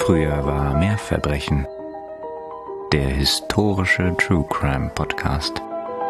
Früher war mehr Verbrechen. Der historische True Crime Podcast.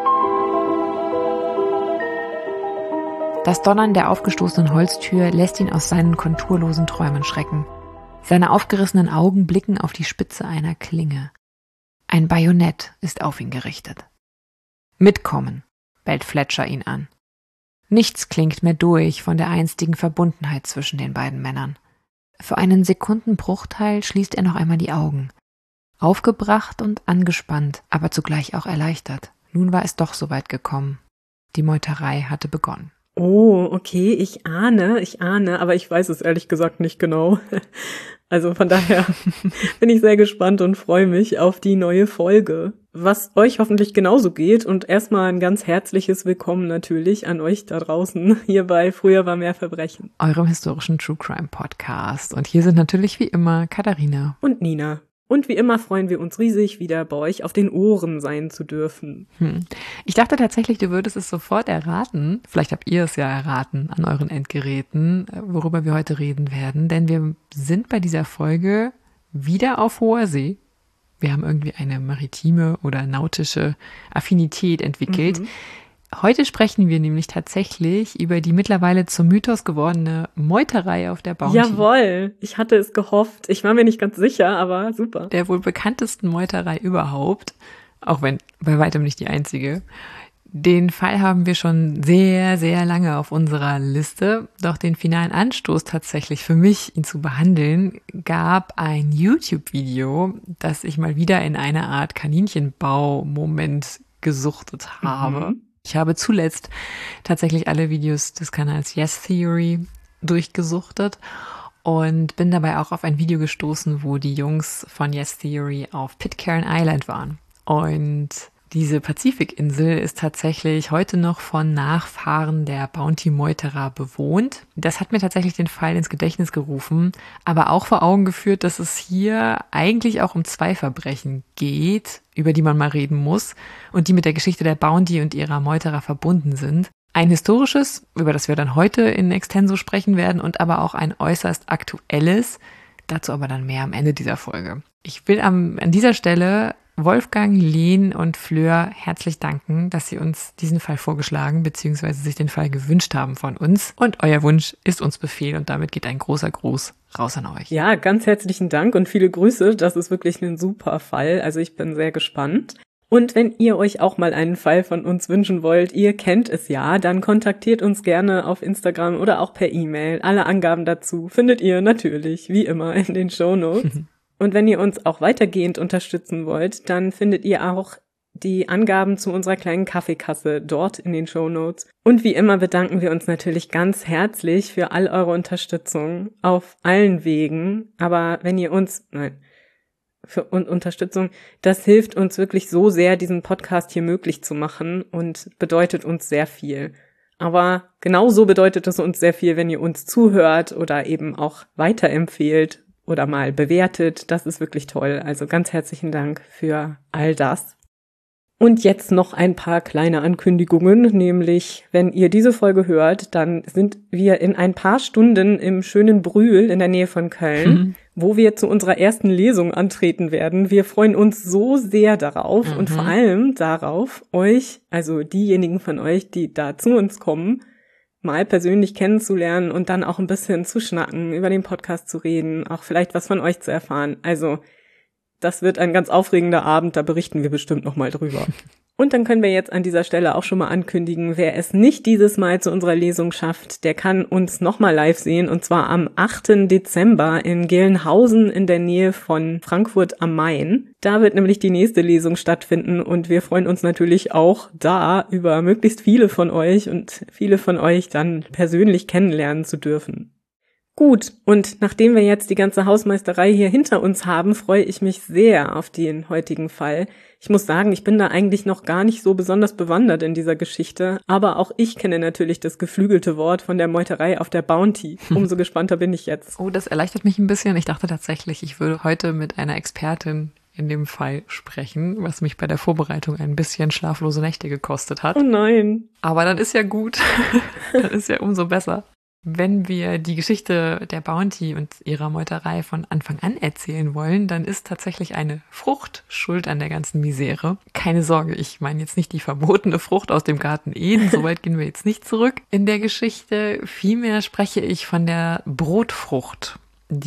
Das Donnern der aufgestoßenen Holztür lässt ihn aus seinen konturlosen Träumen schrecken. Seine aufgerissenen Augen blicken auf die Spitze einer Klinge. Ein Bajonett ist auf ihn gerichtet. »Mitkommen«, bellt Fletcher ihn an. Nichts klingt mehr durch von der einstigen Verbundenheit zwischen den beiden Männern. Für einen Sekundenbruchteil schließt er noch einmal die Augen. Aufgebracht und angespannt, aber zugleich auch erleichtert. Nun war es doch so weit gekommen. Die Meuterei hatte begonnen. Oh, okay, ich ahne, aber ich weiß es ehrlich gesagt nicht genau. Also von daher bin ich sehr gespannt und freue mich auf die neue Folge. Was euch hoffentlich genauso geht und erstmal ein ganz herzliches Willkommen natürlich an euch da draußen hier bei Früher war mehr Verbrechen. Eurem historischen True Crime Podcast. Und hier sind natürlich wie immer Katharina und Nina. Und wie immer freuen wir uns riesig, wieder bei euch auf den Ohren sein zu dürfen. Ich dachte tatsächlich, du würdest es sofort erraten. Vielleicht habt ihr es ja erraten an euren Endgeräten, worüber wir heute reden werden. Denn wir sind bei dieser Folge wieder auf hoher See. Wir haben irgendwie eine maritime oder nautische Affinität entwickelt. Heute sprechen wir nämlich tatsächlich über die mittlerweile zum Mythos gewordene Meuterei auf der Bounty. Jawohl, ich hatte es gehofft. Ich war mir nicht ganz sicher, aber super. Der wohl bekanntesten Meuterei überhaupt, auch wenn bei weitem nicht die einzige. Den Fall haben wir schon sehr, sehr lange auf unserer Liste. Doch den finalen Anstoß tatsächlich für mich, ihn zu behandeln, gab ein YouTube-Video, das ich mal wieder in eine Art Kaninchenbau-Moment gesuchtet habe. Ich habe zuletzt tatsächlich alle Videos des Kanals Yes Theory durchgesuchtet und bin dabei auch auf ein Video gestoßen, wo die Jungs von Yes Theory auf Pitcairn Island waren. Und diese Pazifikinsel ist tatsächlich heute noch von Nachfahren der Bounty-Meuterer bewohnt. Das hat mir tatsächlich den Fall ins Gedächtnis gerufen, aber auch vor Augen geführt, dass es hier eigentlich auch um zwei Verbrechen geht, über die man mal reden muss und die mit der Geschichte der Bounty und ihrer Meuterer verbunden sind. Ein historisches, über das wir dann heute in Extenso sprechen werden, und aber auch ein äußerst aktuelles, dazu aber dann mehr am Ende dieser Folge. Ich will an dieser Stelle Wolfgang, Len und Fleur herzlich danken, dass sie uns diesen Fall vorgeschlagen bzw. sich den Fall gewünscht haben von uns. Und euer Wunsch ist uns Befehl und damit geht ein großer Gruß raus an euch. Ja, ganz herzlichen Dank und viele Grüße. Das ist wirklich ein super Fall. Also ich bin sehr gespannt. Und wenn ihr euch auch mal einen Fall von uns wünschen wollt, ihr kennt es ja, dann kontaktiert uns gerne auf Instagram oder auch per E-Mail. Alle Angaben dazu findet ihr natürlich, wie immer, in den Shownotes. Und wenn ihr uns auch weitergehend unterstützen wollt, dann findet ihr auch die Angaben zu unserer kleinen Kaffeekasse dort in den Shownotes. Und wie immer bedanken wir uns natürlich ganz herzlich für all eure Unterstützung auf allen Wegen. Aber wenn ihr Unterstützung, das hilft uns wirklich so sehr, diesen Podcast hier möglich zu machen und bedeutet uns sehr viel. Aber genauso bedeutet es uns sehr viel, wenn ihr uns zuhört oder eben auch weiterempfehlt oder mal bewertet. Das ist wirklich toll. Also ganz herzlichen Dank für all das. Und jetzt noch ein paar kleine Ankündigungen, nämlich wenn ihr diese Folge hört, dann sind wir in ein paar Stunden im schönen Brühl in der Nähe von Köln, wo wir zu unserer ersten Lesung antreten werden. Wir freuen uns so sehr darauf und vor allem darauf, euch, also diejenigen von euch, die da zu uns kommen, mal persönlich kennenzulernen und dann auch ein bisschen zu schnacken, über den Podcast zu reden, auch vielleicht was von euch zu erfahren. Also das wird ein ganz aufregender Abend, da berichten wir bestimmt nochmal drüber. Und dann können wir jetzt an dieser Stelle auch schon mal ankündigen, wer es nicht dieses Mal zu unserer Lesung schafft, der kann uns nochmal live sehen, und zwar am 8. Dezember in Gelnhausen in der Nähe von Frankfurt am Main. Da wird nämlich die nächste Lesung stattfinden und wir freuen uns natürlich auch da über möglichst viele von euch und viele von euch dann persönlich kennenlernen zu dürfen. Gut, und nachdem wir jetzt die ganze Hausmeisterei hier hinter uns haben, freue ich mich sehr auf den heutigen Fall. Ich muss sagen, ich bin da eigentlich noch gar nicht so besonders bewandert in dieser Geschichte, aber auch ich kenne natürlich das geflügelte Wort von der Meuterei auf der Bounty. Umso gespannter bin ich jetzt. Oh, das erleichtert mich ein bisschen. Ich dachte tatsächlich, ich würde heute mit einer Expertin in dem Fall sprechen, was mich bei der Vorbereitung ein bisschen schlaflose Nächte gekostet hat. Oh nein. Aber dann ist ja gut. Dann ist ja umso besser. Wenn wir die Geschichte der Bounty und ihrer Meuterei von Anfang an erzählen wollen, dann ist tatsächlich eine Frucht schuld an der ganzen Misere. Keine Sorge, ich meine jetzt nicht die verbotene Frucht aus dem Garten Eden, so weit gehen wir jetzt nicht zurück in der Geschichte. Vielmehr spreche ich von der Brotfrucht.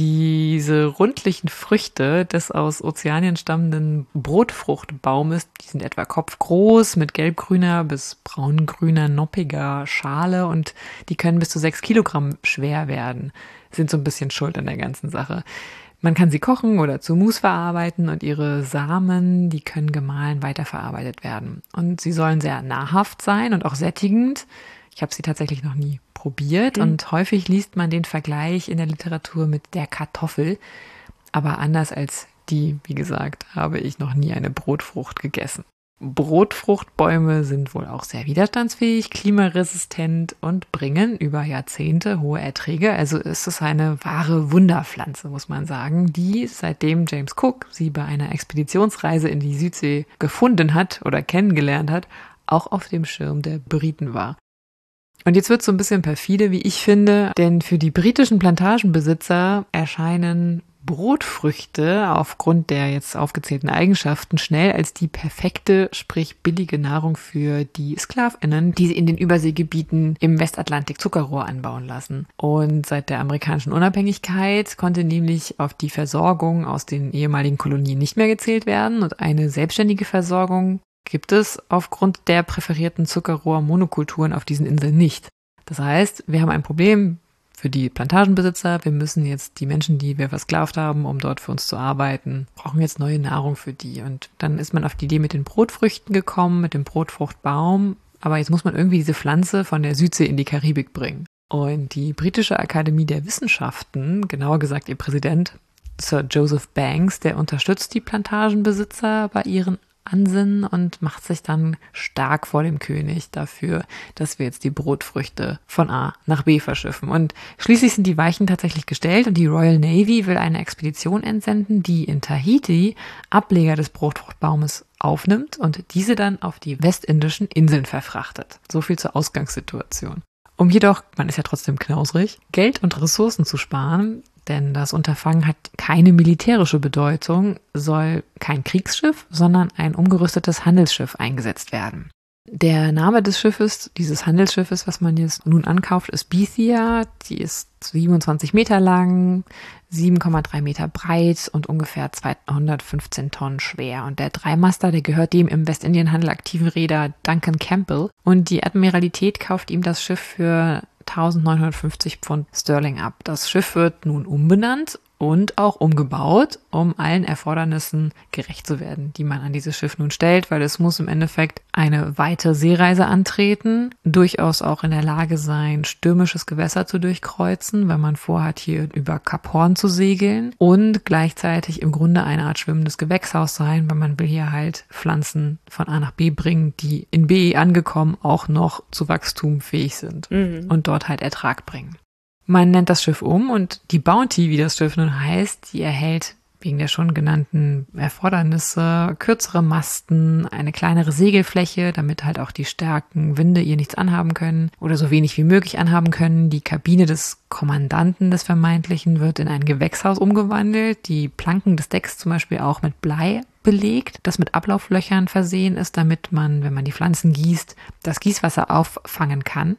Diese rundlichen Früchte des aus Ozeanien stammenden Brotfruchtbaumes, die sind etwa kopfgroß mit gelbgrüner bis braungrüner, noppiger Schale und die können bis zu 6 Kilogramm schwer werden, sind so ein bisschen schuld an der ganzen Sache. Man kann sie kochen oder zu Mousse verarbeiten und ihre Samen, die können gemahlen weiterverarbeitet werden. Und sie sollen sehr nahrhaft sein und auch sättigend. Ich habe sie tatsächlich noch nie probiert und häufig liest man den Vergleich in der Literatur mit der Kartoffel. Aber anders als die, wie gesagt, habe ich noch nie eine Brotfrucht gegessen. Brotfruchtbäume sind wohl auch sehr widerstandsfähig, klimaresistent und bringen über Jahrzehnte hohe Erträge. Also ist es eine wahre Wunderpflanze, muss man sagen, die seitdem James Cook sie bei einer Expeditionsreise in die Südsee gefunden hat oder kennengelernt hat, auch auf dem Schirm der Briten war. Und jetzt wird es so ein bisschen perfide, wie ich finde, denn für die britischen Plantagenbesitzer erscheinen Brotfrüchte aufgrund der jetzt aufgezählten Eigenschaften schnell als die perfekte, sprich billige Nahrung für die SklavInnen, die sie in den Überseegebieten im Westatlantik Zuckerrohr anbauen lassen. Und seit der amerikanischen Unabhängigkeit konnte nämlich auf die Versorgung aus den ehemaligen Kolonien nicht mehr gezählt werden und eine selbstständige Versorgung gibt es aufgrund der präferierten Zuckerrohr-Monokulturen auf diesen Inseln nicht. Das heißt, wir haben ein Problem für die Plantagenbesitzer. Wir müssen jetzt die Menschen, die wir versklavt haben, um dort für uns zu arbeiten, brauchen jetzt neue Nahrung für die. Und dann ist man auf die Idee mit den Brotfrüchten gekommen, mit dem Brotfruchtbaum. Aber jetzt muss man irgendwie diese Pflanze von der Südsee in die Karibik bringen. Und die britische Akademie der Wissenschaften, genauer gesagt ihr Präsident Sir Joseph Banks, der unterstützt die Plantagenbesitzer bei ihren Ansinnen und macht sich dann stark vor dem König dafür, dass wir jetzt die Brotfrüchte von A nach B verschiffen. Und schließlich sind die Weichen tatsächlich gestellt und die Royal Navy will eine Expedition entsenden, die in Tahiti Ableger des Brotfruchtbaumes aufnimmt und diese dann auf die westindischen Inseln verfrachtet. So viel zur Ausgangssituation. Um jedoch, man ist ja trotzdem knausrig, Geld und Ressourcen zu sparen, denn das Unterfangen hat keine militärische Bedeutung, soll kein Kriegsschiff, sondern ein umgerüstetes Handelsschiff eingesetzt werden. Der Name des Schiffes, dieses Handelsschiffes, was man jetzt nun ankauft, ist Bethia. Die ist 27 Meter lang, 7,3 Meter breit und ungefähr 215 Tonnen schwer. Und der Dreimaster, der gehört dem im Westindienhandel aktiven Reeder Duncan Campbell. Und die Admiralität kauft ihm das Schiff für 1950 Pfund Sterling ab. Das Schiff wird nun umbenannt und auch umgebaut, um allen Erfordernissen gerecht zu werden, die man an dieses Schiff nun stellt, weil es muss im Endeffekt eine weite Seereise antreten, durchaus auch in der Lage sein, stürmisches Gewässer zu durchkreuzen, wenn man vorhat, hier über Kap Horn zu segeln und gleichzeitig im Grunde eine Art schwimmendes Gewächshaus sein, weil man will hier halt Pflanzen von A nach B bringen, die in B angekommen auch noch zu Wachstum fähig sind und dort halt Ertrag bringen. Man nennt das Schiff um und die Bounty, wie das Schiff nun heißt, die erhält wegen der schon genannten Erfordernisse kürzere Masten, eine kleinere Segelfläche, damit halt auch die starken Winde ihr nichts anhaben können oder so wenig wie möglich anhaben können. Die Kabine des Kommandanten des Vermeintlichen wird in ein Gewächshaus umgewandelt. Die Planken des Decks zum Beispiel auch mit Blei belegt, das mit Ablauflöchern versehen ist, damit man, wenn man die Pflanzen gießt, das Gießwasser auffangen kann.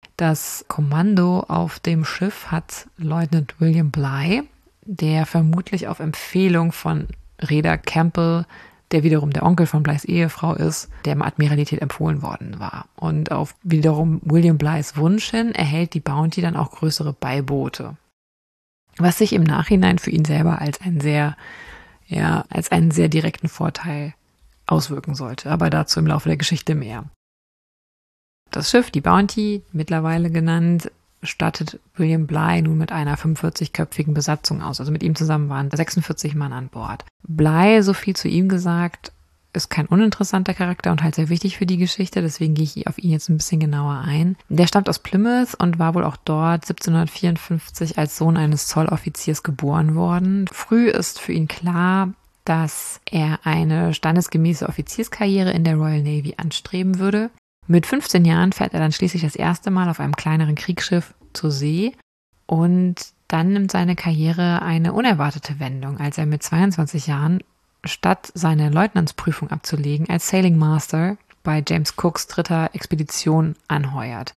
Das Kommando auf dem Schiff hat Lieutenant William Bligh, der vermutlich auf Empfehlung von Reeder Campbell, der wiederum der Onkel von Blighs Ehefrau ist, der im Admiralität empfohlen worden war. Und auf wiederum William Blighs Wunsch hin erhält die Bounty dann auch größere Beiboote. Was sich im Nachhinein für ihn selber als einen sehr direkten Vorteil auswirken sollte. Aber dazu im Laufe der Geschichte mehr. Das Schiff, die Bounty, mittlerweile genannt, stattet William Bligh nun mit einer 45-köpfigen Besatzung aus. Also mit ihm zusammen waren 46 Mann an Bord. Bligh, so viel zu ihm gesagt, ist kein uninteressanter Charakter und halt sehr wichtig für die Geschichte, deswegen gehe ich auf ihn jetzt ein bisschen genauer ein. Der stammt aus Plymouth und war wohl auch dort 1754 als Sohn eines Zolloffiziers geboren worden. Früh ist für ihn klar, dass er eine standesgemäße Offizierskarriere in der Royal Navy anstreben würde. Mit 15 Jahren fährt er dann schließlich das erste Mal auf einem kleineren Kriegsschiff zur See und dann nimmt seine Karriere eine unerwartete Wendung, als er mit 22 Jahren statt seine Leutnantsprüfung abzulegen als Sailing Master bei James Cooks 3. Expedition anheuert.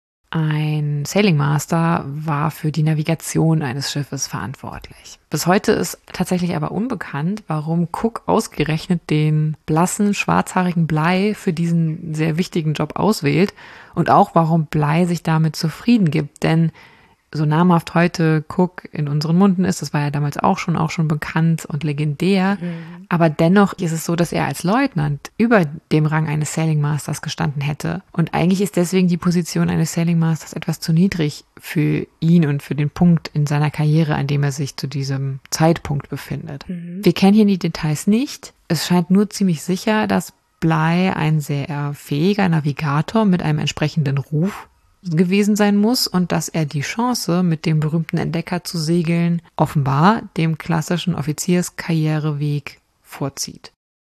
Ein Sailing Master war für die Navigation eines Schiffes verantwortlich. Bis heute ist tatsächlich aber unbekannt, warum Cook ausgerechnet den blassen, schwarzhaarigen Bligh für diesen sehr wichtigen Job auswählt und auch warum Bligh sich damit zufrieden gibt, denn so namhaft heute Cook in unseren Munden ist, das war ja damals auch schon bekannt und legendär, aber dennoch ist es so, dass er als Leutnant über dem Rang eines Sailing Masters gestanden hätte und eigentlich ist deswegen die Position eines Sailing Masters etwas zu niedrig für ihn und für den Punkt in seiner Karriere, an dem er sich zu diesem Zeitpunkt befindet. Wir kennen hier die Details nicht, es scheint nur ziemlich sicher, dass Bligh ein sehr fähiger Navigator mit einem entsprechenden Ruf gewesen sein muss und dass er die Chance, mit dem berühmten Entdecker zu segeln, offenbar dem klassischen Offizierskarriereweg vorzieht.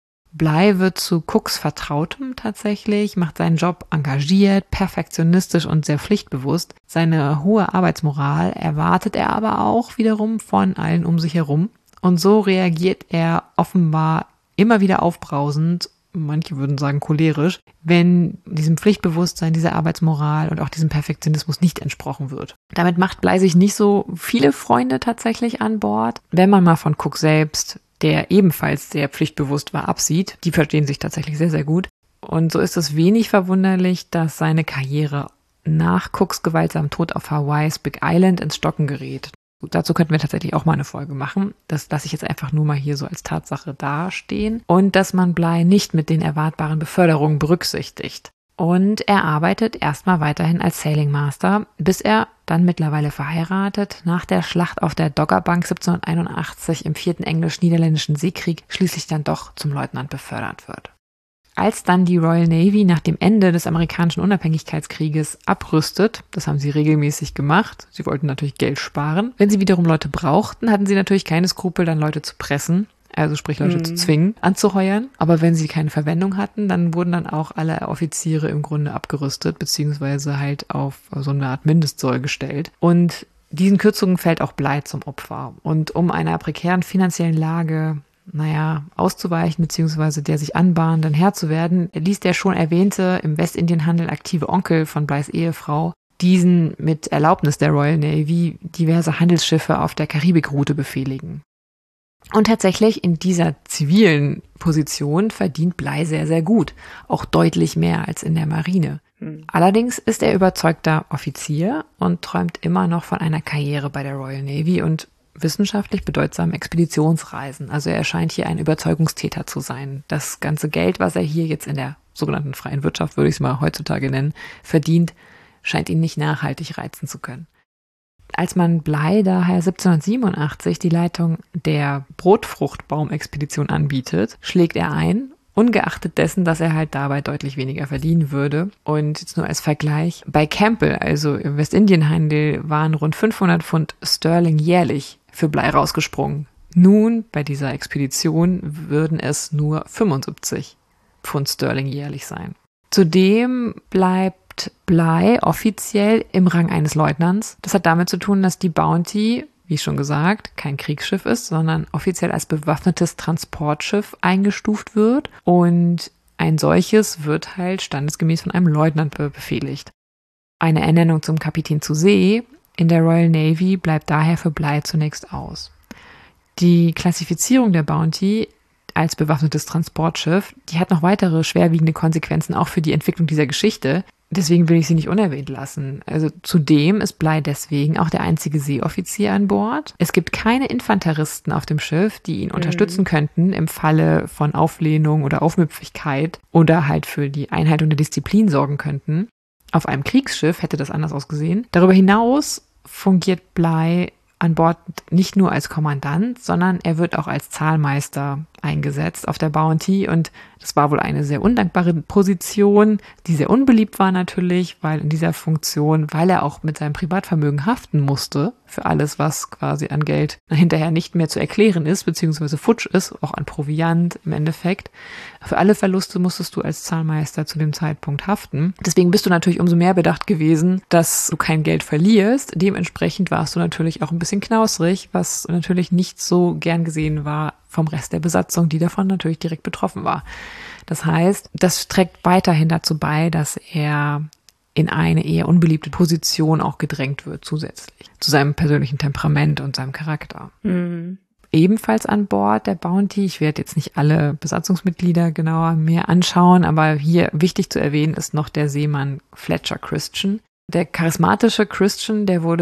Bligh wird zu Cooks Vertrautem tatsächlich, macht seinen Job engagiert, perfektionistisch und sehr pflichtbewusst. Seine hohe Arbeitsmoral erwartet er aber auch wiederum von allen um sich herum und so reagiert er offenbar immer wieder aufbrausend, manche würden sagen cholerisch, wenn diesem Pflichtbewusstsein, dieser Arbeitsmoral und auch diesem Perfektionismus nicht entsprochen wird. Damit macht Bligh sich nicht so viele Freunde tatsächlich an Bord. Wenn man mal von Cook selbst, der ebenfalls sehr pflichtbewusst war, absieht, die verstehen sich tatsächlich sehr, sehr gut. Und so ist es wenig verwunderlich, dass seine Karriere nach Cooks gewaltsamen Tod auf Hawaiis Big Island ins Stocken gerät. Dazu könnten wir tatsächlich auch mal eine Folge machen. Das lasse ich jetzt einfach nur mal hier so als Tatsache dastehen. Und dass man Bligh nicht mit den erwartbaren Beförderungen berücksichtigt. Und er arbeitet erstmal weiterhin als Sailing Master, bis er dann mittlerweile verheiratet nach der Schlacht auf der Doggerbank 1781 im 4. Englisch-Niederländischen Seekrieg schließlich dann doch zum Leutnant befördert wird. Als dann die Royal Navy nach dem Ende des amerikanischen Unabhängigkeitskrieges abrüstet, das haben sie regelmäßig gemacht, sie wollten natürlich Geld sparen. Wenn sie wiederum Leute brauchten, hatten sie natürlich keine Skrupel, dann Leute zu pressen, also sprich Leute zu zwingen, anzuheuern. Aber wenn sie keine Verwendung hatten, dann wurden dann auch alle Offiziere im Grunde abgerüstet, beziehungsweise halt auf so eine Art Mindestsoll gestellt. Und diesen Kürzungen fällt auch Bligh zum Opfer. Und um einer prekären finanziellen Lage auszuweichen bzw. der sich anbahnenden Herr zu werden, ließ der schon erwähnte, im Westindienhandel aktive Onkel von Blighs Ehefrau diesen mit Erlaubnis der Royal Navy diverse Handelsschiffe auf der Karibikroute befehligen. Und tatsächlich in dieser zivilen Position verdient Bligh sehr, sehr gut, auch deutlich mehr als in der Marine. Allerdings ist er überzeugter Offizier und träumt immer noch von einer Karriere bei der Royal Navy und wissenschaftlich bedeutsamen Expeditionsreisen. Also er scheint hier ein Überzeugungstäter zu sein. Das ganze Geld, was er hier jetzt in der sogenannten freien Wirtschaft, würde ich es mal heutzutage nennen, verdient, scheint ihn nicht nachhaltig reizen zu können. Als man Bligh daher 1787 die Leitung der Brotfruchtbaumexpedition anbietet, schlägt er ein, ungeachtet dessen, dass er halt dabei deutlich weniger verdienen würde. Und jetzt nur als Vergleich, bei Campbell, also im Westindienhandel, waren rund 500 Pfund Sterling jährlich für Bligh rausgesprungen. Nun, bei dieser Expedition würden es nur 75 Pfund Sterling jährlich sein. Zudem bleibt Bligh offiziell im Rang eines Leutnants. Das hat damit zu tun, dass die Bounty, wie schon gesagt, kein Kriegsschiff ist, sondern offiziell als bewaffnetes Transportschiff eingestuft wird. Und ein solches wird halt standesgemäß von einem Leutnant befehligt. Eine Ernennung zum Kapitän zu See in der Royal Navy bleibt daher für Bligh zunächst aus. Die Klassifizierung der Bounty als bewaffnetes Transportschiff, die hat noch weitere schwerwiegende Konsequenzen auch für die Entwicklung dieser Geschichte. Deswegen will ich sie nicht unerwähnt lassen. Also zudem ist Bligh deswegen auch der einzige Seeoffizier an Bord. Es gibt keine Infanteristen auf dem Schiff, die ihn unterstützen könnten im Falle von Auflehnung oder Aufmüpfigkeit oder halt für die Einhaltung der Disziplin sorgen könnten. Auf einem Kriegsschiff hätte das anders ausgesehen. Darüber hinaus fungiert Bligh an Bord nicht nur als Kommandant, sondern er wird auch als Zahlmeister eingesetzt auf der Bounty und das war wohl eine sehr undankbare Position, die sehr unbeliebt war natürlich, weil in dieser Funktion, weil er auch mit seinem Privatvermögen haften musste für alles, was quasi an Geld hinterher nicht mehr zu erklären ist, beziehungsweise futsch ist, auch an Proviant im Endeffekt. Für alle Verluste musstest du als Zahlmeister zu dem Zeitpunkt haften. Deswegen bist du natürlich umso mehr bedacht gewesen, dass du kein Geld verlierst. Dementsprechend warst du natürlich auch ein bisschen knausrig, was natürlich nicht so gern gesehen war vom Rest der Besatzung, die davon natürlich direkt betroffen war. Das heißt, das trägt weiterhin dazu bei, dass er in eine eher unbeliebte Position auch gedrängt wird zusätzlich zu seinem persönlichen Temperament und seinem Charakter. Mhm. Ebenfalls an Bord der Bounty, ich werde jetzt nicht alle Besatzungsmitglieder genauer mehr anschauen, aber hier wichtig zu erwähnen ist noch der Seemann Fletcher Christian. Der charismatische Christian, der wurde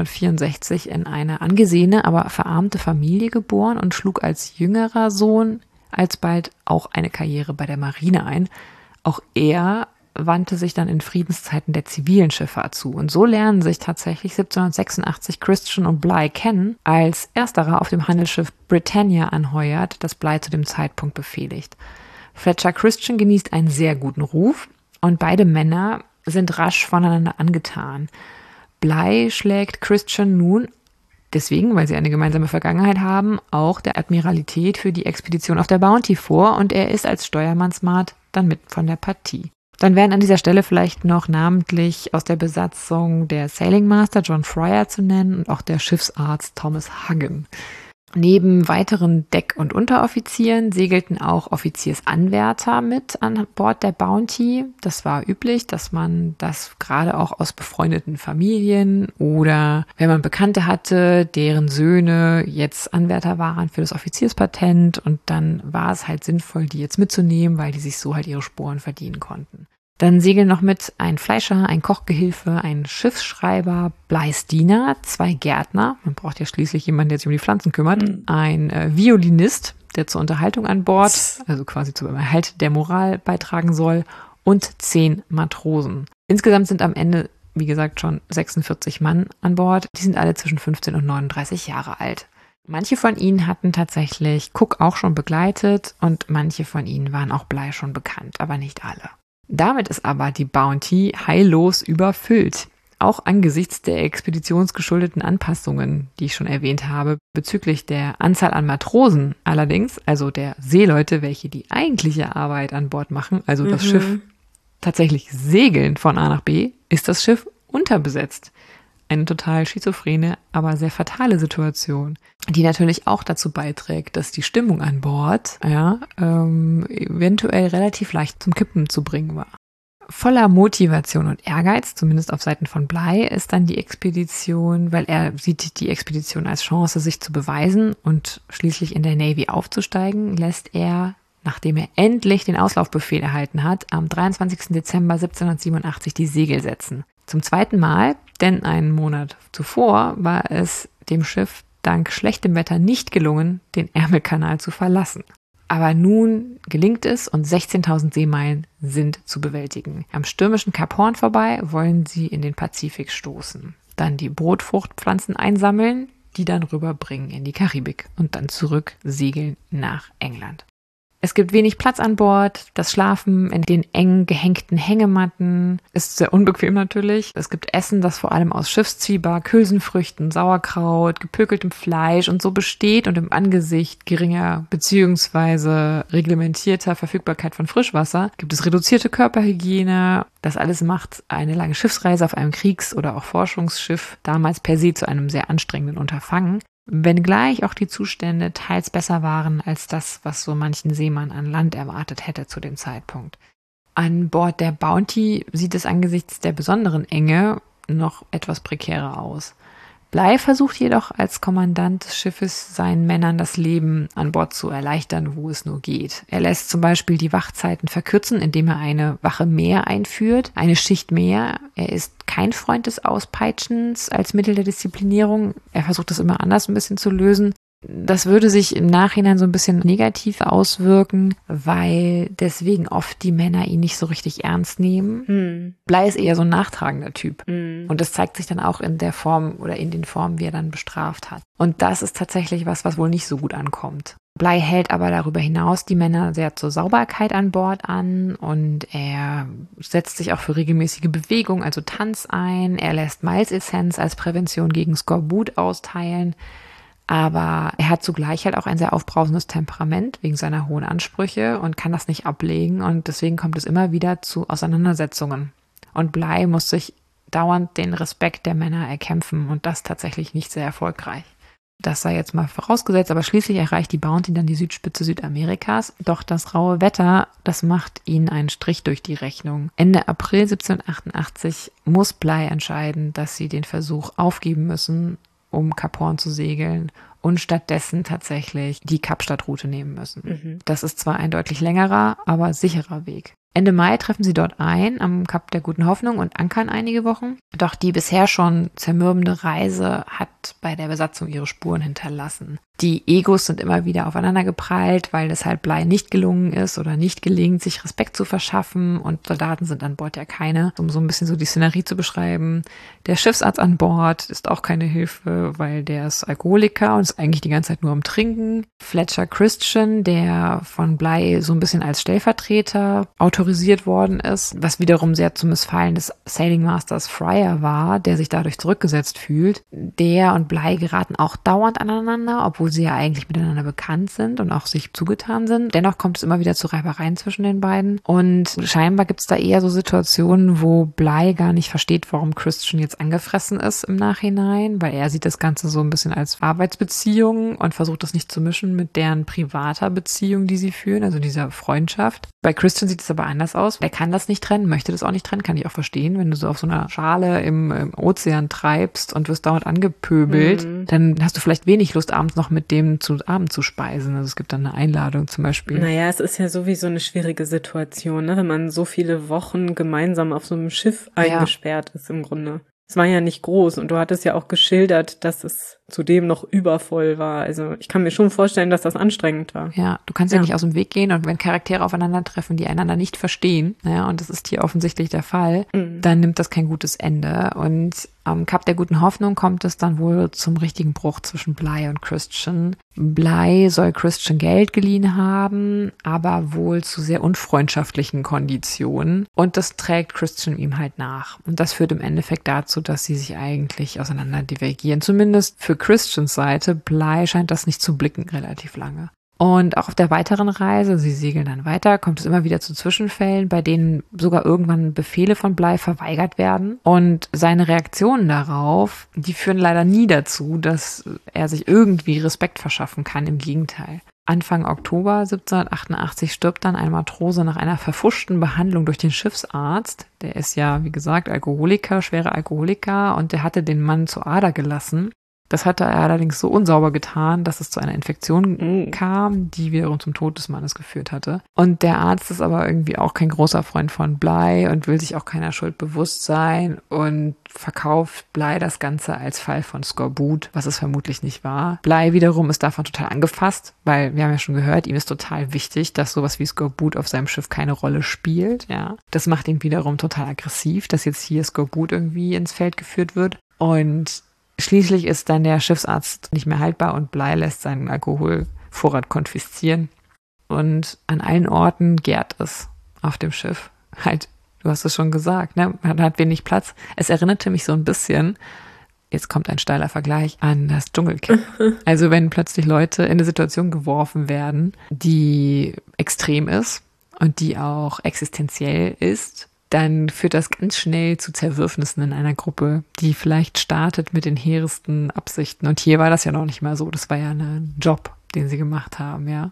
1764 in eine angesehene, aber verarmte Familie geboren und schlug als jüngerer Sohn alsbald auch eine Karriere bei der Marine ein. Auch er wandte sich dann in Friedenszeiten der zivilen Schifffahrt zu. Und so lernen sich tatsächlich 1786 Christian und Bligh kennen, als ersterer auf dem Handelsschiff Britannia anheuert, das Bligh zu dem Zeitpunkt befehligt. Fletcher Christian genießt einen sehr guten Ruf und beide Männer sind rasch voneinander angetan. Bligh schlägt Christian nun, deswegen, weil sie eine gemeinsame Vergangenheit haben, auch der Admiralität für die Expedition auf der Bounty vor und er ist als Steuermannsmat dann mit von der Partie. Dann wären an dieser Stelle vielleicht noch namentlich aus der Besatzung der Sailing Master John Fryer zu nennen und auch der Schiffsarzt Thomas Huggen. Neben weiteren Deck- und Unteroffizieren segelten auch Offiziersanwärter mit an Bord der Bounty. Das war üblich, dass man das gerade auch aus befreundeten Familien oder wenn man Bekannte hatte, deren Söhne jetzt Anwärter waren für das Offizierspatent und dann war es halt sinnvoll, die jetzt mitzunehmen, weil die sich so halt ihre Sporen verdienen konnten. Dann segeln noch mit ein Fleischer, ein Kochgehilfe, ein Schiffsschreiber, Blighs Diener, 2 Gärtner, man braucht ja schließlich jemanden, der sich um die Pflanzen kümmert, ein Violinist, der zur Unterhaltung an Bord, also quasi zum Erhalt der Moral beitragen soll, und 10 Matrosen. Insgesamt sind am Ende, wie gesagt, schon 46 Mann an Bord. Die sind alle zwischen 15 und 39 Jahre alt. Manche von ihnen hatten tatsächlich Cook auch schon begleitet und manche von ihnen waren auch Bligh schon bekannt, aber nicht alle. Damit ist aber die Bounty heillos überfüllt. Auch angesichts der expeditionsgeschuldeten Anpassungen, die ich schon erwähnt habe, bezüglich der Anzahl an Matrosen allerdings, also der Seeleute, welche die eigentliche Arbeit an Bord machen, also das Schiff tatsächlich segeln von A nach B, ist das Schiff unterbesetzt. Eine total schizophrene, aber sehr fatale Situation, die natürlich auch dazu beiträgt, dass die Stimmung an Bord eventuell relativ leicht zum Kippen zu bringen war. Voller Motivation und Ehrgeiz, zumindest auf Seiten von Bligh, ist dann die Expedition, weil er sieht die Expedition als Chance, sich zu beweisen und schließlich in der Navy aufzusteigen, lässt er, nachdem er endlich den Auslaufbefehl erhalten hat, am 23. Dezember 1787 die Segel setzen. Zum zweiten Mal, denn einen Monat zuvor war es dem Schiff dank schlechtem Wetter nicht gelungen, den Ärmelkanal zu verlassen. Aber nun gelingt es und 16.000 Seemeilen sind zu bewältigen. Am stürmischen Kap Horn vorbei wollen sie in den Pazifik stoßen. Dann die Brotfruchtpflanzen einsammeln, die dann rüberbringen in die Karibik und dann zurück segeln nach England. Es gibt wenig Platz an Bord. Das Schlafen in den eng gehängten Hängematten ist sehr unbequem natürlich. Es gibt Essen, das vor allem aus Schiffszwieback, Hülsenfrüchten, Sauerkraut, gepökeltem Fleisch und so besteht und im Angesicht geringer bzw. reglementierter Verfügbarkeit von Frischwasser gibt es reduzierte Körperhygiene. Das alles macht eine lange Schiffsreise auf einem Kriegs- oder auch Forschungsschiff damals per se zu einem sehr anstrengenden Unterfangen. Wenngleich auch die Zustände teils besser waren als das, was so manchen Seemann an Land erwartet hätte zu dem Zeitpunkt. An Bord der Bounty sieht es angesichts der besonderen Enge noch etwas prekärer aus. Bligh versucht jedoch als Kommandant des Schiffes seinen Männern das Leben an Bord zu erleichtern, wo es nur geht. Er lässt zum Beispiel die Wachzeiten verkürzen, indem er eine Wache mehr einführt, eine Schicht mehr. Er ist kein Freund des Auspeitschens als Mittel der Disziplinierung. Er versucht das immer anders ein bisschen zu lösen. Das würde sich im Nachhinein so ein bisschen negativ auswirken, weil deswegen oft die Männer ihn nicht so richtig ernst nehmen. Bly ist eher so ein nachtragender Typ. Und das zeigt sich dann auch in der Form oder in den Formen, wie er dann bestraft hat. Und das ist tatsächlich was wohl nicht so gut ankommt. Bly hält aber darüber hinaus die Männer sehr zur Sauberkeit an Bord an und er setzt sich auch für regelmäßige Bewegung, also Tanz ein. Er lässt Malzessenz als Prävention gegen Skorbut austeilen. Aber er hat zugleich halt auch ein sehr aufbrausendes Temperament wegen seiner hohen Ansprüche und kann das nicht ablegen. Und deswegen kommt es immer wieder zu Auseinandersetzungen. Und Bly muss sich dauernd den Respekt der Männer erkämpfen und das tatsächlich nicht sehr erfolgreich. Das sei jetzt mal vorausgesetzt, aber schließlich erreicht die Bounty dann die Südspitze Südamerikas. Doch das raue Wetter, das macht ihnen einen Strich durch die Rechnung. Ende April 1788 muss Bly entscheiden, dass sie den Versuch aufgeben müssen, um Cap Horn zu segeln und stattdessen tatsächlich die Kapstadtroute nehmen müssen. Das ist zwar ein deutlich längerer, aber sicherer Weg. Ende Mai treffen sie dort ein, am Kap der Guten Hoffnung und ankern einige Wochen. Doch die bisher schon zermürbende Reise hat bei der Besatzung ihre Spuren hinterlassen. Die Egos sind immer wieder aufeinander geprallt, weil es halt Bly nicht gelungen ist oder nicht gelingt, sich Respekt zu verschaffen und Soldaten sind an Bord ja keine. Um so ein bisschen so die Szenerie zu beschreiben. Der Schiffsarzt an Bord ist auch keine Hilfe, weil der ist Alkoholiker und ist eigentlich die ganze Zeit nur am Trinken. Fletcher Christian, der von Bly so ein bisschen als Stellvertreter autorisiert worden ist, was wiederum sehr zum Missfallen des Sailing Masters Fryer war, der sich dadurch zurückgesetzt fühlt. Der und Bly geraten auch dauernd aneinander, obwohl sie ja eigentlich miteinander bekannt sind und auch sich zugetan sind. Dennoch kommt es immer wieder zu Reibereien zwischen den beiden. Und scheinbar gibt es da eher so Situationen, wo Bly gar nicht versteht, warum Christian jetzt angefressen ist im Nachhinein, weil er sieht das Ganze so ein bisschen als Arbeitsbeziehung und versucht das nicht zu mischen mit deren privater Beziehung, die sie führen, also dieser Freundschaft. Bei Christian sieht es aber anders aus. Der kann das nicht trennen, möchte das auch nicht trennen, kann ich auch verstehen. Wenn du so auf so einer Schale im Ozean treibst und wirst dauernd angepöbelt, dann hast du vielleicht wenig Lust, abends noch mit dem zu Abend zu speisen. Also es gibt dann eine Einladung zum Beispiel. Naja, es ist ja sowieso eine schwierige Situation, ne? Wenn man so viele Wochen gemeinsam auf so einem Schiff eingesperrt ist im Grunde. Es war ja nicht groß und du hattest ja auch geschildert, dass es zudem noch übervoll war. Also ich kann mir schon vorstellen, dass das anstrengend war. Ja, du kannst ja nicht aus dem Weg gehen und wenn Charaktere aufeinandertreffen, die einander nicht verstehen, und das ist hier offensichtlich der Fall, dann nimmt das kein gutes Ende. Und am Kap der Guten Hoffnung kommt es dann wohl zum richtigen Bruch zwischen Bly und Christian. Bly soll Christian Geld geliehen haben, aber wohl zu sehr unfreundschaftlichen Konditionen. Und das trägt Christian ihm halt nach. Und das führt im Endeffekt dazu, dass sie sich eigentlich auseinander divergieren. Zumindest für Christians Seite. Bly scheint das nicht zu blicken relativ lange. Und auch auf der weiteren Reise, sie segeln dann weiter, kommt es immer wieder zu Zwischenfällen, bei denen sogar irgendwann Befehle von Bly verweigert werden. Und seine Reaktionen darauf, die führen leider nie dazu, dass er sich irgendwie Respekt verschaffen kann. Im Gegenteil. Anfang Oktober 1788 stirbt dann ein Matrose nach einer verpfuschten Behandlung durch den Schiffsarzt. Der ist ja, wie gesagt, Alkoholiker, schwerer Alkoholiker und der hatte den Mann zur Ader gelassen. Das hatte er allerdings so unsauber getan, dass es zu einer Infektion kam, die wiederum zum Tod des Mannes geführt hatte. Und der Arzt ist aber irgendwie auch kein großer Freund von Bly und will sich auch keiner Schuld bewusst sein und verkauft Bly das Ganze als Fall von Skorbut, was es vermutlich nicht war. Bly wiederum ist davon total angefasst, weil wir haben ja schon gehört, ihm ist total wichtig, dass sowas wie Skorbut auf seinem Schiff keine Rolle spielt. Ja, das macht ihn wiederum total aggressiv, dass jetzt hier Skorbut irgendwie ins Feld geführt wird. Und schließlich ist dann der Schiffsarzt nicht mehr haltbar und Bly lässt seinen Alkoholvorrat konfiszieren. Und an allen Orten gärt es auf dem Schiff. Halt, du hast es schon gesagt, ne? Man hat wenig Platz. Es erinnerte mich so ein bisschen, jetzt kommt ein steiler Vergleich, an das Dschungelcamp. Also wenn plötzlich Leute in eine Situation geworfen werden, die extrem ist und die auch existenziell ist, dann führt das ganz schnell zu Zerwürfnissen in einer Gruppe, die vielleicht startet mit den hehresten Absichten. Und hier war das ja noch nicht mal so. Das war ja ein Job, den sie gemacht haben, ja.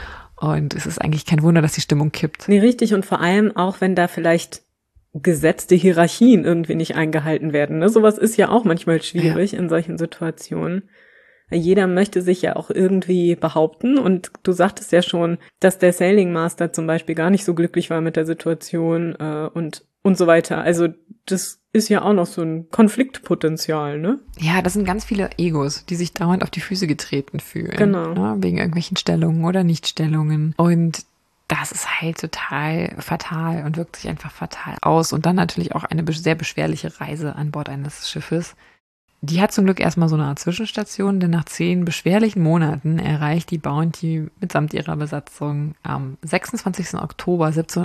Und es ist eigentlich kein Wunder, dass die Stimmung kippt. Nee, richtig. Und vor allem auch, wenn da vielleicht gesetzte Hierarchien irgendwie nicht eingehalten werden. Ne? Sowas ist ja auch manchmal schwierig in solchen Situationen. Jeder möchte sich ja auch irgendwie behaupten und du sagtest ja schon, dass der Sailing Master zum Beispiel gar nicht so glücklich war mit der Situation und und so weiter. Also das ist ja auch noch so ein Konfliktpotenzial, ne? Ja, das sind ganz viele Egos, die sich dauernd auf die Füße getreten fühlen. Genau. Ne? Wegen irgendwelchen Stellungen oder Nichtstellungen. Und das ist halt total fatal und wirkt sich einfach fatal aus. Und dann natürlich auch eine sehr beschwerliche Reise an Bord eines Schiffes. Die hat zum Glück erstmal so eine Art Zwischenstation, denn nach 10 beschwerlichen Monaten erreicht die Bounty mitsamt ihrer Besatzung am 26. Oktober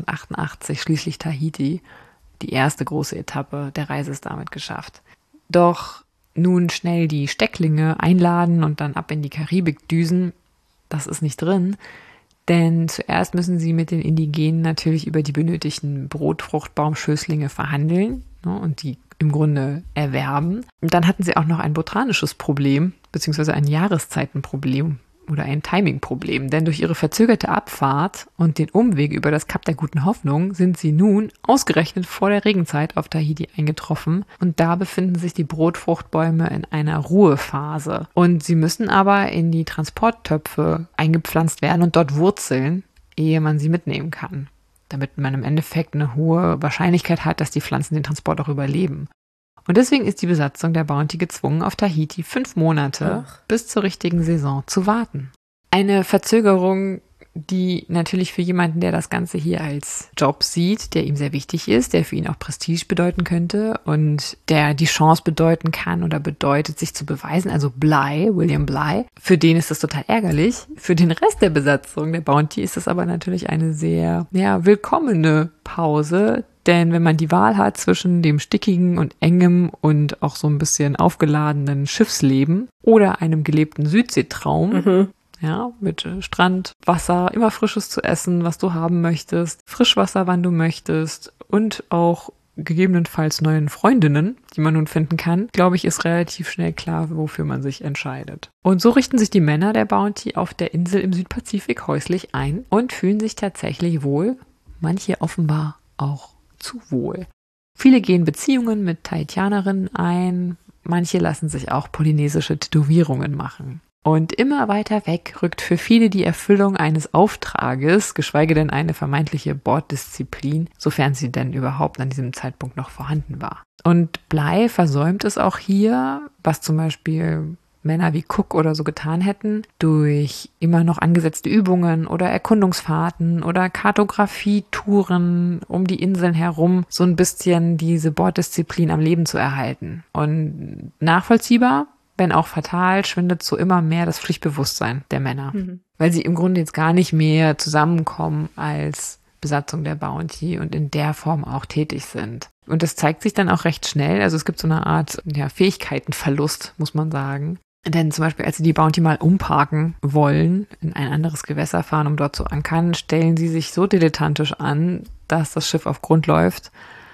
1788 schließlich Tahiti. Die erste große Etappe der Reise ist damit geschafft. Doch nun schnell die Stecklinge einladen und dann ab in die Karibik düsen, das ist nicht drin. Denn zuerst müssen sie mit den Indigenen natürlich über die benötigten Brotfruchtbaumschößlinge verhandeln, ne, und die im Grunde erwerben. Und dann hatten sie auch noch ein botanisches Problem, beziehungsweise ein Jahreszeitenproblem oder ein Timingproblem. Denn durch ihre verzögerte Abfahrt und den Umweg über das Kap der Guten Hoffnung sind sie nun ausgerechnet vor der Regenzeit auf Tahiti eingetroffen. Und da befinden sich die Brotfruchtbäume in einer Ruhephase. Und sie müssen aber in die Transporttöpfe eingepflanzt werden und dort wurzeln, ehe man sie mitnehmen kann, damit man im Endeffekt eine hohe Wahrscheinlichkeit hat, dass die Pflanzen den Transport auch überleben. Und deswegen ist die Besatzung der Bounty gezwungen, auf Tahiti 5 Monate bis zur richtigen Saison zu warten. Eine Verzögerung, die natürlich für jemanden, der das Ganze hier als Job sieht, der ihm sehr wichtig ist, der für ihn auch Prestige bedeuten könnte und der die Chance bedeuten kann oder bedeutet, sich zu beweisen, also William Bligh, für den ist das total ärgerlich. Für den Rest der Besatzung der Bounty ist das aber natürlich eine sehr, willkommene Pause. Denn wenn man die Wahl hat zwischen dem stickigen und engem und auch so ein bisschen aufgeladenen Schiffsleben oder einem gelebten Südseetraum, mit Strand, Wasser, immer Frisches zu essen, was du haben möchtest, Frischwasser, wann du möchtest und auch gegebenenfalls neuen Freundinnen, die man nun finden kann, glaube ich, ist relativ schnell klar, wofür man sich entscheidet. Und so richten sich die Männer der Bounty auf der Insel im Südpazifik häuslich ein und fühlen sich tatsächlich wohl, manche offenbar auch zu wohl. Viele gehen Beziehungen mit Tahitianerinnen ein, manche lassen sich auch polynesische Tätowierungen machen. Und immer weiter weg rückt für viele die Erfüllung eines Auftrages, geschweige denn eine vermeintliche Borddisziplin, sofern sie denn überhaupt an diesem Zeitpunkt noch vorhanden war. Und Bligh versäumt es auch hier, was zum Beispiel Männer wie Cook oder so getan hätten, durch immer noch angesetzte Übungen oder Erkundungsfahrten oder Kartografietouren um die Inseln herum so ein bisschen diese Borddisziplin am Leben zu erhalten. Und nachvollziehbar, wenn auch fatal, schwindet so immer mehr das Pflichtbewusstsein der Männer, weil sie im Grunde jetzt gar nicht mehr zusammenkommen als Besatzung der Bounty und in der Form auch tätig sind. Und das zeigt sich dann auch recht schnell. Also es gibt so eine Art Fähigkeitenverlust, muss man sagen. Denn zum Beispiel, als sie die Bounty mal umparken wollen, in ein anderes Gewässer fahren, um dort zu ankern, stellen sie sich so dilettantisch an, dass das Schiff auf Grund läuft.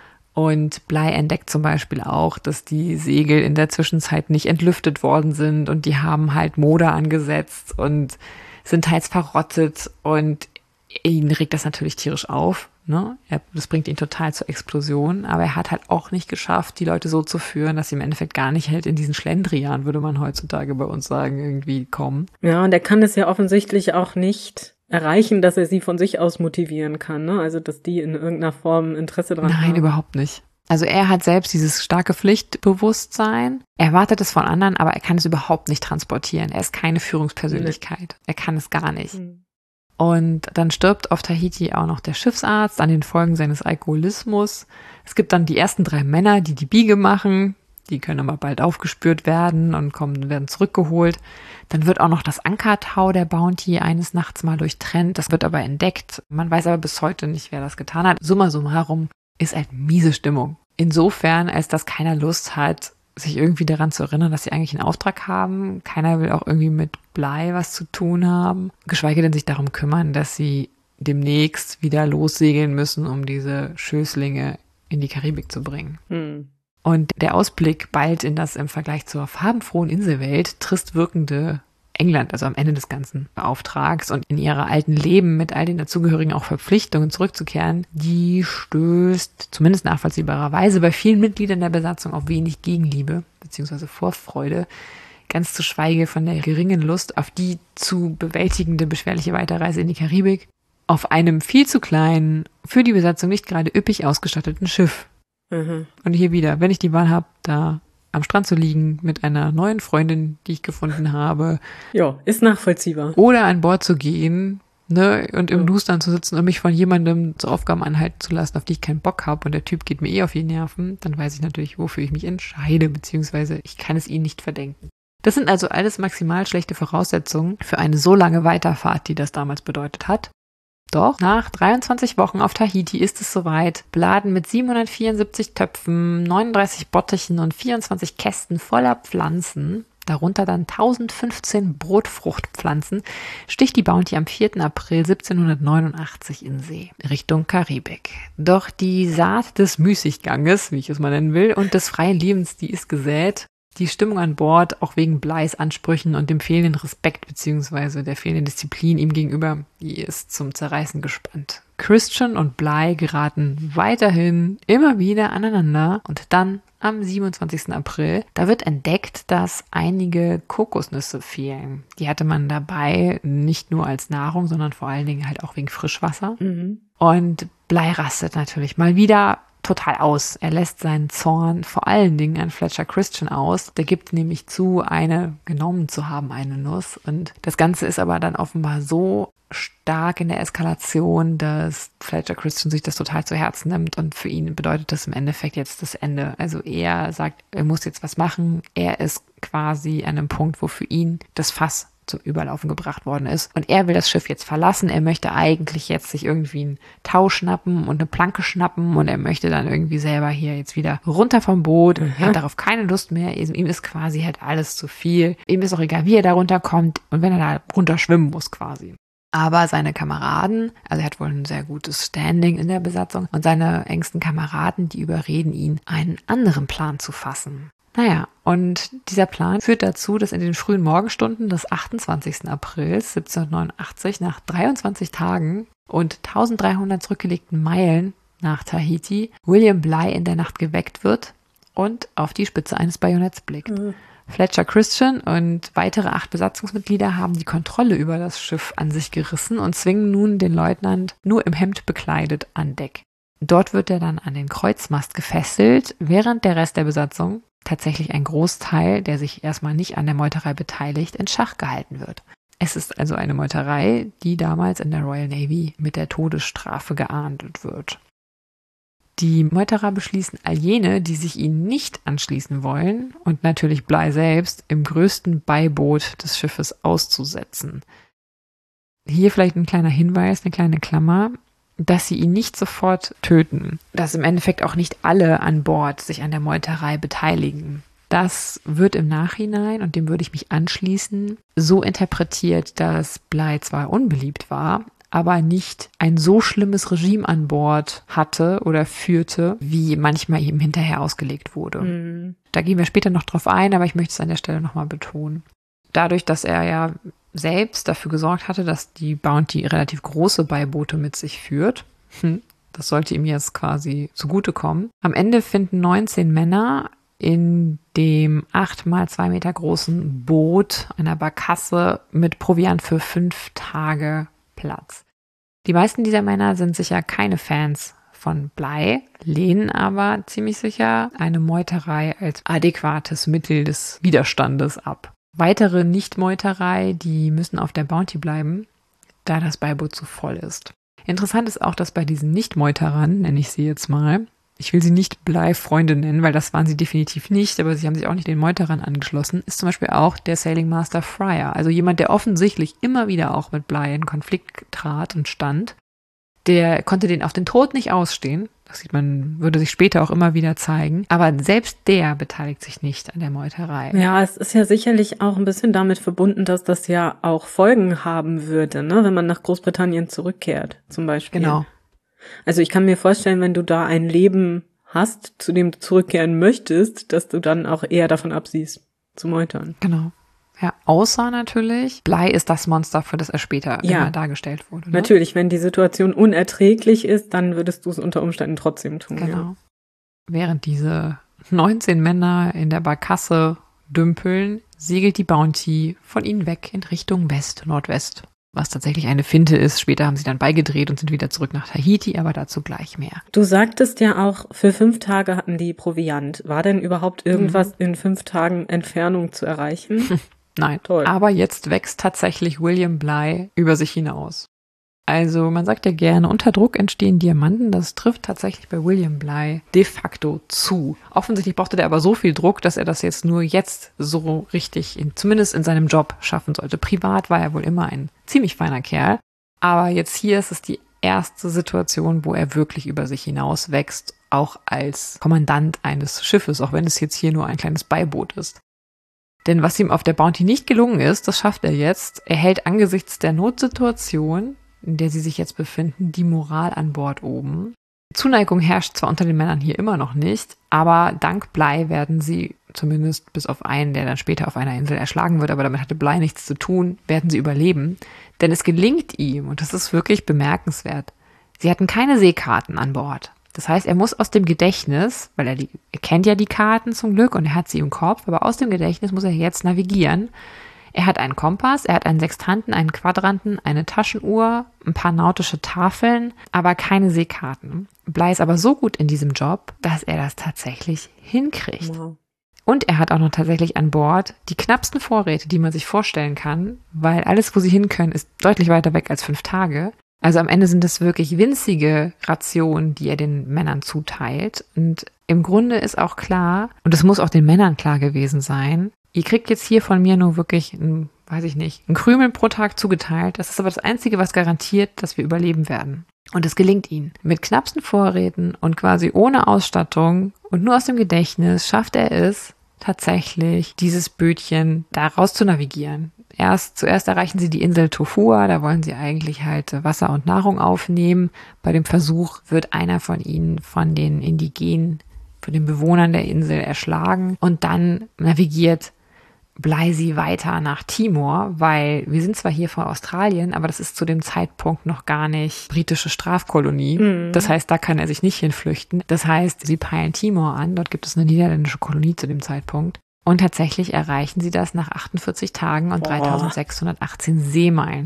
Und Bligh entdeckt zum Beispiel auch, dass die Segel in der Zwischenzeit nicht entlüftet worden sind und die haben halt Moder angesetzt und sind teils verrottet und ihn regt das natürlich tierisch auf. Ne? Das bringt ihn total zur Explosion, aber er hat halt auch nicht geschafft, die Leute so zu führen, dass sie im Endeffekt gar nicht halt in diesen Schlendrian, würde man heutzutage bei uns sagen, irgendwie kommen. Ja, und er kann es ja offensichtlich auch nicht erreichen, dass er sie von sich aus motivieren kann, ne? Also, dass die in irgendeiner Form Interesse dran haben. Nein, überhaupt nicht. Also er hat selbst dieses starke Pflichtbewusstsein, er erwartet es von anderen, aber er kann es überhaupt nicht transportieren. Er ist keine Führungspersönlichkeit. Er kann es gar nicht. Und dann stirbt auf Tahiti auch noch der Schiffsarzt an den Folgen seines Alkoholismus. Es gibt dann die ersten 3 Männer, die Biege machen. Die können aber bald aufgespürt werden und werden zurückgeholt. Dann wird auch noch das Ankertau der Bounty eines Nachts mal durchtrennt. Das wird aber entdeckt. Man weiß aber bis heute nicht, wer das getan hat. Summa summarum ist halt miese Stimmung. Insofern, als dass keiner Lust hat, sich irgendwie daran zu erinnern, dass sie eigentlich einen Auftrag haben. Keiner will auch irgendwie mit Bligh was zu tun haben. Geschweige denn sich darum kümmern, dass sie demnächst wieder lossegeln müssen, um diese Schößlinge in die Karibik zu bringen. Und der Ausblick bald in das im Vergleich zur farbenfrohen Inselwelt trist wirkende England, also am Ende des ganzen Auftrags und in ihrer alten Leben mit all den dazugehörigen auch Verpflichtungen zurückzukehren, die stößt zumindest nachvollziehbarerweise bei vielen Mitgliedern der Besatzung auf wenig Gegenliebe bzw. Vorfreude, ganz zu schweige von der geringen Lust auf die zu bewältigende beschwerliche Weiterreise in die Karibik. auf einem viel zu kleinen, für die Besatzung nicht gerade üppig ausgestatteten Schiff. Mhm. Und hier wieder, wenn ich die Wahl habe, da am Strand zu liegen mit einer neuen Freundin, die ich gefunden habe. Ja, ist nachvollziehbar. Oder an Bord zu gehen, ne, und im Dustern zu sitzen und mich von jemandem zu Aufgaben anhalten zu lassen, auf die ich keinen Bock habe und der Typ geht mir auf die Nerven, dann weiß ich natürlich, wofür ich mich entscheide, beziehungsweise ich kann es ihnen nicht verdenken. Das sind also alles maximal schlechte Voraussetzungen für eine so lange Weiterfahrt, die das damals bedeutet hat. Doch nach 23 Wochen auf Tahiti ist es soweit, beladen mit 774 Töpfen, 39 Bottichen und 24 Kästen voller Pflanzen, darunter dann 1015 Brotfruchtpflanzen, sticht die Bounty am 4. April 1789 in See, Richtung Karibik. Doch die Saat des Müßigganges, wie ich es mal nennen will, und des freien Lebens, die ist gesät. Die Stimmung an Bord, auch wegen Bleis Ansprüchen und dem fehlenden Respekt bzw. der fehlenden Disziplin ihm gegenüber, die ist zum Zerreißen gespannt. Christian und Bligh geraten weiterhin immer wieder aneinander und dann am 27. April, da wird entdeckt, dass einige Kokosnüsse fehlen. Die hatte man dabei nicht nur als Nahrung, sondern vor allen Dingen halt auch wegen Frischwasser. Mhm. Und Bligh rastet natürlich mal wieder total aus. Er lässt seinen Zorn vor allen Dingen an Fletcher Christian aus. Der gibt nämlich zu, eine genommen zu haben, eine Nuss. Und das Ganze ist aber dann offenbar so stark in der Eskalation, dass Fletcher Christian sich das total zu Herzen nimmt und für ihn bedeutet das im Endeffekt jetzt das Ende. Also er sagt, er muss jetzt was machen. Er ist quasi an einem Punkt, wo für ihn das Fass zum Überlaufen gebracht worden ist. Und er will das Schiff jetzt verlassen. Er möchte eigentlich jetzt sich irgendwie einen Tau schnappen und eine Planke schnappen und er möchte dann irgendwie selber hier jetzt wieder runter vom Boot. Er hat darauf keine Lust mehr. Ihm ist quasi halt alles zu viel. Ihm ist auch egal, wie er da runterkommt und wenn er da runter schwimmen muss quasi. Aber seine Kameraden, also er hat wohl ein sehr gutes Standing in der Besatzung und seine engsten Kameraden, die überreden ihn, einen anderen Plan zu fassen. Naja, und dieser Plan führt dazu, dass in den frühen Morgenstunden des 28. Aprils 1789 nach 23 Tagen und 1300 zurückgelegten Meilen nach Tahiti William Bligh in der Nacht geweckt wird und auf die Spitze eines Bajonetts blickt. Mhm. Fletcher Christian und weitere 8 Besatzungsmitglieder haben die Kontrolle über das Schiff an sich gerissen und zwingen nun den Leutnant nur im Hemd bekleidet an Deck. Dort wird er dann an den Kreuzmast gefesselt, während der Rest der Besatzung, tatsächlich ein Großteil, der sich erstmal nicht an der Meuterei beteiligt, in Schach gehalten wird. Es ist also eine Meuterei, die damals in der Royal Navy mit der Todesstrafe geahndet wird. Die Meuterer beschließen all jene, die sich ihnen nicht anschließen wollen und natürlich Bligh selbst im größten Beiboot des Schiffes auszusetzen. Hier vielleicht ein kleiner Hinweis, eine kleine Klammer, dass sie ihn nicht sofort töten, dass im Endeffekt auch nicht alle an Bord sich an der Meuterei beteiligen. Das wird im Nachhinein, und dem würde ich mich anschließen, so interpretiert, dass Bligh zwar unbeliebt war, aber nicht ein so schlimmes Regime an Bord hatte oder führte, wie manchmal eben hinterher ausgelegt wurde. Mhm. Da gehen wir später noch drauf ein, aber ich möchte es an der Stelle nochmal betonen. Dadurch, dass er ja selbst dafür gesorgt hatte, dass die Bounty relativ große Beiboote mit sich führt. Das sollte ihm jetzt quasi zugutekommen. Am Ende finden 19 Männer in dem 8 mal 2 Meter großen Boot, einer Barkasse mit Proviant für 5 Tage Platz. Die meisten dieser Männer sind sicher keine Fans von Bligh, lehnen aber ziemlich sicher eine Meuterei als adäquates Mittel des Widerstandes ab. Weitere Nicht-Meuterei, die müssen auf der Bounty bleiben, da das Beiboot zu voll ist. Interessant ist auch, dass bei diesen Nicht-Meuterern, nenne ich sie jetzt mal, ich will sie nicht Bligh-Freunde nennen, weil das waren sie definitiv nicht, aber sie haben sich auch nicht den Meuterern angeschlossen, ist zum Beispiel auch der Sailing Master Fryer, also jemand, der offensichtlich immer wieder auch mit Bligh in Konflikt trat und stand. Der konnte den auf den Tod nicht ausstehen. Das sieht man, würde sich später auch immer wieder zeigen. Aber selbst der beteiligt sich nicht an der Meuterei. Ja, es ist ja sicherlich auch ein bisschen damit verbunden, dass das ja auch Folgen haben würde, ne, wenn man nach Großbritannien zurückkehrt, zum Beispiel. Genau. Also ich kann mir vorstellen, wenn du da ein Leben hast, zu dem du zurückkehren möchtest, dass du dann auch eher davon absiehst, zu meutern. Genau. Ja, außer natürlich, Bligh ist das Monster, für das er später immer dargestellt wurde. Ne? Natürlich, wenn die Situation unerträglich ist, dann würdest du es unter Umständen trotzdem tun. Genau. Ja. Während diese 19 Männer in der Barkasse dümpeln, segelt die Bounty von ihnen weg in Richtung West-Nordwest was tatsächlich eine Finte ist. Später haben sie dann beigedreht und sind wieder zurück nach Tahiti, aber dazu gleich mehr. Du sagtest ja auch, für 5 Tage hatten die Proviant. War denn überhaupt irgendwas in 5 Tagen Entfernung zu erreichen? Nein, Toll. aber jetzt wächst tatsächlich William Bligh über sich hinaus. Also man sagt ja gerne, unter Druck entstehen Diamanten. Das trifft tatsächlich bei William Bligh de facto zu. Offensichtlich brauchte der aber so viel Druck, dass er das jetzt nur jetzt so richtig, zumindest in seinem Job, schaffen sollte. Privat war er wohl immer ein ziemlich feiner Kerl. Aber jetzt hier ist es die erste Situation, wo er wirklich über sich hinaus wächst, auch als Kommandant eines Schiffes, auch wenn es jetzt hier nur ein kleines Beiboot ist. Denn was ihm auf der Bounty nicht gelungen ist, das schafft er jetzt. Er hält angesichts der Notsituation, in der sie sich jetzt befinden, die Moral an Bord oben. Zuneigung herrscht zwar unter den Männern hier immer noch nicht, aber dank Bligh werden sie, zumindest bis auf einen, der dann später auf einer Insel erschlagen wird, aber damit hatte Bligh nichts zu tun, werden sie überleben. Denn es gelingt ihm, und das ist wirklich bemerkenswert, sie hatten keine Seekarten an Bord. Das heißt, er muss aus dem Gedächtnis, weil er kennt ja die Karten zum Glück und er hat sie im Kopf, aber aus dem Gedächtnis muss er jetzt navigieren. Er hat einen Kompass, er hat einen Sextanten, einen Quadranten, eine Taschenuhr, ein paar nautische Tafeln, aber keine Seekarten. Bligh ist aber so gut in diesem Job, dass er das tatsächlich hinkriegt. Wow. Und er hat auch noch tatsächlich an Bord die knappsten Vorräte, die man sich vorstellen kann, weil alles, wo sie hin können, ist deutlich weiter weg als 5 Tage. Also am Ende sind es wirklich winzige Rationen, die er den Männern zuteilt. Und im Grunde ist auch klar, und es muss auch den Männern klar gewesen sein, ihr kriegt jetzt hier von mir nur wirklich, ein Krümel pro Tag zugeteilt. Das ist aber das Einzige, was garantiert, dass wir überleben werden. Und es gelingt ihnen. Mit knappsten Vorräten und quasi ohne Ausstattung und nur aus dem Gedächtnis schafft er es tatsächlich, dieses Bötchen da raus zu navigieren. Zuerst erreichen sie die Insel Tofua, da wollen sie eigentlich halt Wasser und Nahrung aufnehmen. Bei dem Versuch wird einer von ihnen, von den Indigenen, von den Bewohnern der Insel erschlagen und dann navigiert Bligh sie weiter nach Timor, weil wir sind zwar hier vor Australien, aber das ist zu dem Zeitpunkt noch gar nicht britische Strafkolonie. Das heißt, da kann er sich nicht hinflüchten. Das heißt, sie peilen Timor an, dort gibt es eine niederländische Kolonie zu dem Zeitpunkt. Und tatsächlich erreichen sie das nach 48 Tagen und 3618 Seemeilen.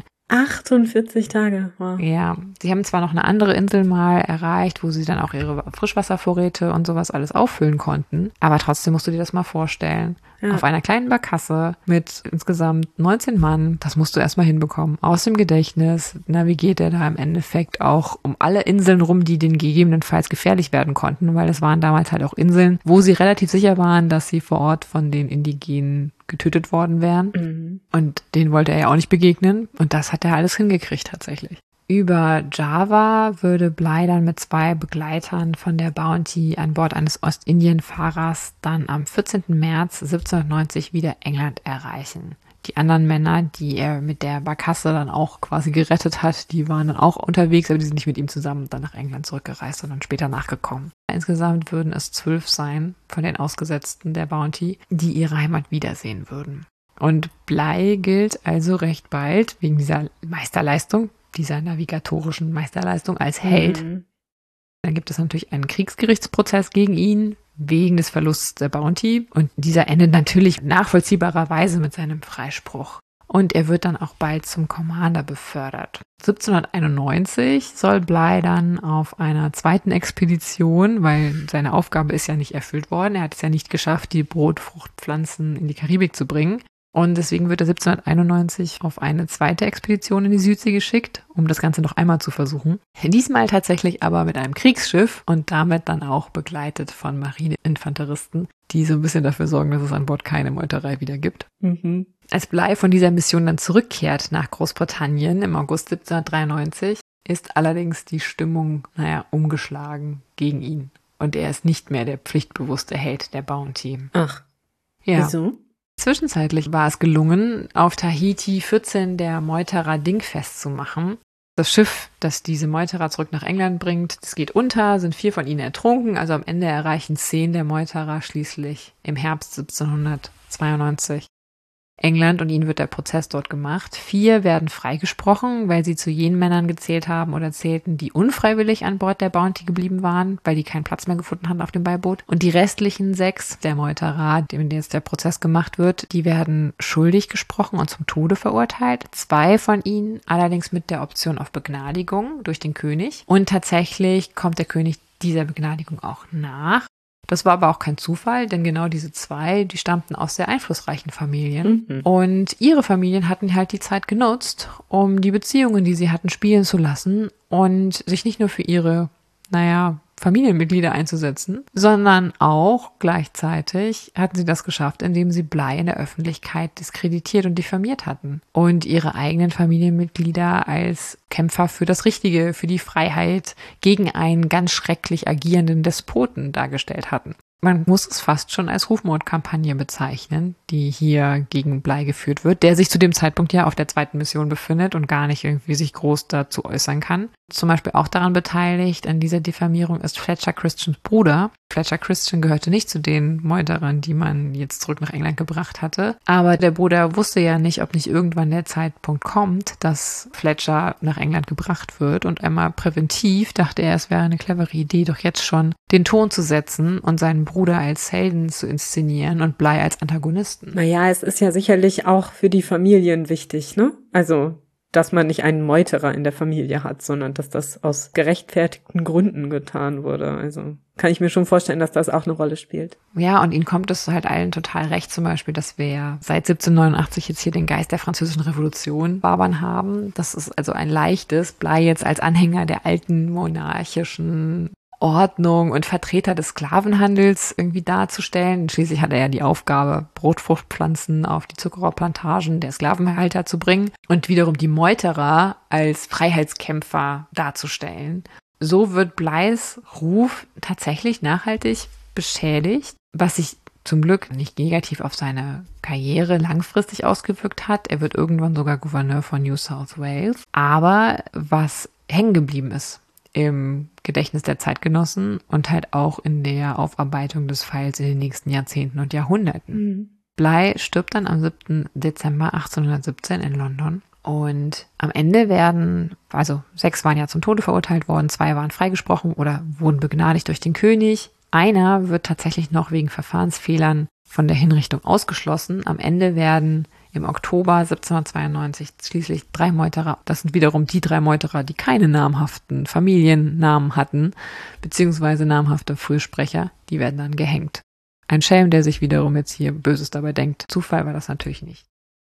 48 Tage. Wow. Ja, sie haben zwar noch eine andere Insel mal erreicht, wo sie dann auch ihre Frischwasservorräte und sowas alles auffüllen konnten, aber trotzdem musst du dir das mal vorstellen. Ja. Auf einer kleinen Barkasse mit insgesamt 19 Mann, das musst du erstmal hinbekommen. Aus dem Gedächtnis navigiert er da im Endeffekt auch um alle Inseln rum, die denen gegebenenfalls gefährlich werden konnten, weil es waren damals halt auch Inseln, wo sie relativ sicher waren, dass sie vor Ort von den Indigenen getötet worden wären. Mhm. Und denen wollte er ja auch nicht begegnen. Und das hat er alles hingekriegt tatsächlich. Über Java würde Bligh dann mit 2 Begleitern von der Bounty an Bord eines Ostindien-Fahrers dann am 14. März 1790 wieder England erreichen. Die anderen Männer, die er mit der Barkasse dann auch quasi gerettet hat, die waren dann auch unterwegs, aber die sind nicht mit ihm zusammen dann nach England zurückgereist, sondern später nachgekommen. Insgesamt würden es 12 sein von den Ausgesetzten der Bounty, die ihre Heimat wiedersehen würden. Und Bligh gilt also recht bald wegen dieser Meisterleistung, dieser navigatorischen Meisterleistung als Held. Mhm. Dann gibt es natürlich einen Kriegsgerichtsprozess gegen ihn wegen des Verlusts der Bounty und dieser endet natürlich nachvollziehbarerweise mit seinem Freispruch. Und er wird dann auch bald zum Commander befördert. 1791 soll Bligh dann auf einer zweiten Expedition, weil seine Aufgabe ist ja nicht erfüllt worden, er hat es ja nicht geschafft, die Brotfruchtpflanzen in die Karibik zu bringen. Und deswegen wird er 1791 auf eine zweite Expedition in die Südsee geschickt, um das Ganze noch einmal zu versuchen. Diesmal tatsächlich aber mit einem Kriegsschiff und damit dann auch begleitet von Marineinfanteristen, die so ein bisschen dafür sorgen, dass es an Bord keine Meuterei wieder gibt. Mhm. Als Bligh von dieser Mission dann zurückkehrt nach Großbritannien im August 1793, ist allerdings die Stimmung, umgeschlagen gegen ihn. Und er ist nicht mehr der pflichtbewusste Held der Bounty. Ach, ja. Wieso? Zwischenzeitlich war es gelungen, auf Tahiti 14 der Meuterer dingfest zu machen. Das Schiff, das diese Meuterer zurück nach England bringt, das geht unter, sind 4 von ihnen ertrunken, also am Ende erreichen 10 der Meuterer schließlich im Herbst 1792 England und ihnen wird der Prozess dort gemacht. 4 werden freigesprochen, weil sie zu jenen Männern gezählt haben oder zählten, die unfreiwillig an Bord der Bounty geblieben waren, weil die keinen Platz mehr gefunden hatten auf dem Beiboot. Und die restlichen 6 der Meuterer, denen jetzt der Prozess gemacht wird, die werden schuldig gesprochen und zum Tode verurteilt. 2 von ihnen allerdings mit der Option auf Begnadigung durch den König. Und tatsächlich kommt der König dieser Begnadigung auch nach. Das war aber auch kein Zufall, denn genau diese 2, die stammten aus sehr einflussreichen Familien. Mhm. Und ihre Familien hatten halt die Zeit genutzt, um die Beziehungen, die sie hatten, spielen zu lassen und sich nicht nur für ihre, Familienmitglieder einzusetzen, sondern auch gleichzeitig hatten sie das geschafft, indem sie Bligh in der Öffentlichkeit diskreditiert und diffamiert hatten und ihre eigenen Familienmitglieder als Kämpfer für das Richtige, für die Freiheit gegen einen ganz schrecklich agierenden Despoten dargestellt hatten. Man muss es fast schon als Rufmordkampagne bezeichnen, die hier gegen Bligh geführt wird, der sich zu dem Zeitpunkt ja auf der 2. Mission befindet und gar nicht irgendwie sich groß dazu äußern kann. Zum Beispiel auch daran beteiligt an dieser Diffamierung ist Fletcher Christians Bruder. Fletcher Christian gehörte nicht zu den Meuterern, die man jetzt zurück nach England gebracht hatte. Aber der Bruder wusste ja nicht, ob nicht irgendwann der Zeitpunkt kommt, dass Fletcher nach England gebracht wird. Und einmal präventiv dachte er, es wäre eine clevere Idee, doch jetzt schon den Ton zu setzen und seinen Bruder als Helden zu inszenieren und Bligh als Antagonisten. Naja, es ist ja sicherlich auch für die Familien wichtig, ne? Also, dass man nicht einen Meuterer in der Familie hat, sondern dass das aus gerechtfertigten Gründen getan wurde. Also kann ich mir schon vorstellen, dass das auch eine Rolle spielt. Ja, und ihnen kommt es halt allen total recht, zum Beispiel, dass wir seit 1789 jetzt hier den Geist der Französischen Revolution wabern haben. Das ist also ein leichtes, Bligh jetzt als Anhänger der alten monarchischen Ordnung und Vertreter des Sklavenhandels irgendwie darzustellen. Schließlich hat er ja die Aufgabe, Brotfruchtpflanzen auf die Zuckerrohrplantagen der Sklavenhalter zu bringen und wiederum die Meuterer als Freiheitskämpfer darzustellen. So wird Blighs Ruf tatsächlich nachhaltig beschädigt, was sich zum Glück nicht negativ auf seine Karriere langfristig ausgewirkt hat. Er wird irgendwann sogar Gouverneur von New South Wales. Aber was hängen geblieben ist im Gedächtnis der Zeitgenossen und halt auch in der Aufarbeitung des Falls in den nächsten Jahrzehnten und Jahrhunderten. Mhm. Bligh stirbt dann am 7. Dezember 1817 in London. Und am Ende werden, also 6 waren ja zum Tode verurteilt worden, 2 waren freigesprochen oder wurden begnadigt durch den König. Einer wird tatsächlich noch wegen Verfahrensfehlern von der Hinrichtung ausgeschlossen. Am Ende werden im Oktober 1792 schließlich 3 Meuterer, das sind wiederum die 3 Meuterer, die keine namhaften Familiennamen hatten, beziehungsweise namhafte Fürsprecher, die werden dann gehängt. Ein Schelm, der sich wiederum jetzt hier Böses dabei denkt. Zufall war das natürlich nicht.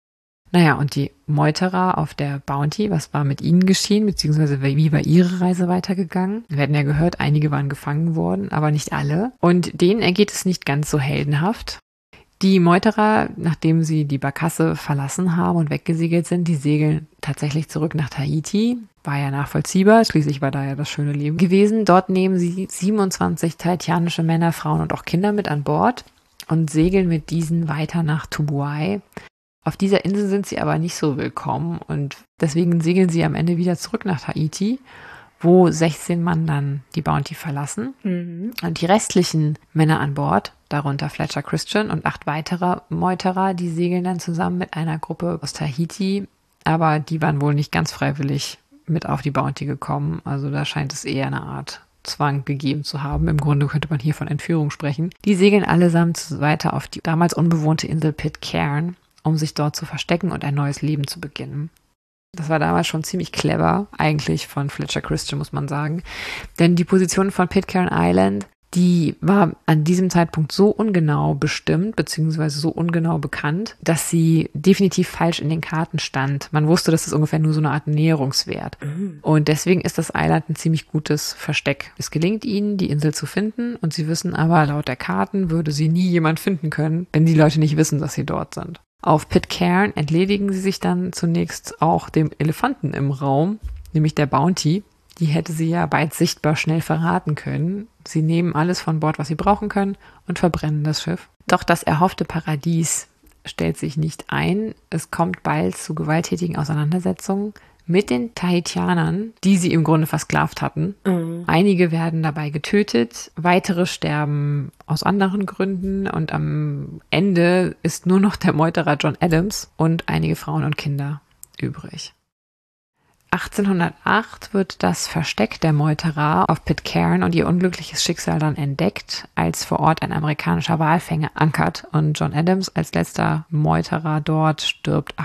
Naja, und die Meuterer auf der Bounty, was war mit ihnen geschehen, beziehungsweise wie war ihre Reise weitergegangen? Wir hatten ja gehört, einige waren gefangen worden, aber nicht alle. Und denen ergeht es nicht ganz so heldenhaft. Die Meuterer, nachdem sie die Barkasse verlassen haben und weggesegelt sind, die segeln tatsächlich zurück nach Tahiti. War ja nachvollziehbar, schließlich war da ja das schöne Leben gewesen. Dort nehmen sie 27 tahitianische Männer, Frauen und auch Kinder mit an Bord und segeln mit diesen weiter nach Tubuai. Auf dieser Insel sind sie aber nicht so willkommen und deswegen segeln sie am Ende wieder zurück nach Tahiti, wo 16 Mann dann die Bounty verlassen. Mhm. Und die restlichen Männer an Bord, darunter Fletcher Christian und 8 weitere Meuterer, die segeln dann zusammen mit einer Gruppe aus Tahiti, aber die waren wohl nicht ganz freiwillig mit auf die Bounty gekommen. Also da scheint es eher eine Art Zwang gegeben zu haben. Im Grunde könnte man hier von Entführung sprechen. Die segeln allesamt weiter auf die damals unbewohnte Insel Pitcairn, um sich dort zu verstecken und ein neues Leben zu beginnen. Das war damals schon ziemlich clever, eigentlich von Fletcher Christian, muss man sagen. Denn die Position von Pitcairn Island, die war an diesem Zeitpunkt so ungenau bestimmt, beziehungsweise so ungenau bekannt, dass sie definitiv falsch in den Karten stand. Man wusste, das ist ungefähr nur so eine Art Näherungswert. Und deswegen ist das Island ein ziemlich gutes Versteck. Es gelingt ihnen, die Insel zu finden, und sie wissen aber, laut der Karten würde sie nie jemand finden können, wenn die Leute nicht wissen, dass sie dort sind. Auf Pitcairn entledigen sie sich dann zunächst auch dem Elefanten im Raum, nämlich der Bounty. Die hätte sie ja bald sichtbar schnell verraten können. Sie nehmen alles von Bord, was sie brauchen können, und verbrennen das Schiff. Doch das erhoffte Paradies stellt sich nicht ein. Es kommt bald zu gewalttätigen Auseinandersetzungen mit den Tahitianern, die sie im Grunde versklavt hatten. Einige werden dabei getötet, weitere sterben aus anderen Gründen und am Ende ist nur noch der Meuterer John Adams und einige Frauen und Kinder übrig. 1808 wird das Versteck der Meuterer auf Pitcairn und ihr unglückliches Schicksal dann entdeckt, als vor Ort ein amerikanischer Walfänger ankert und John Adams als letzter Meuterer dort stirbt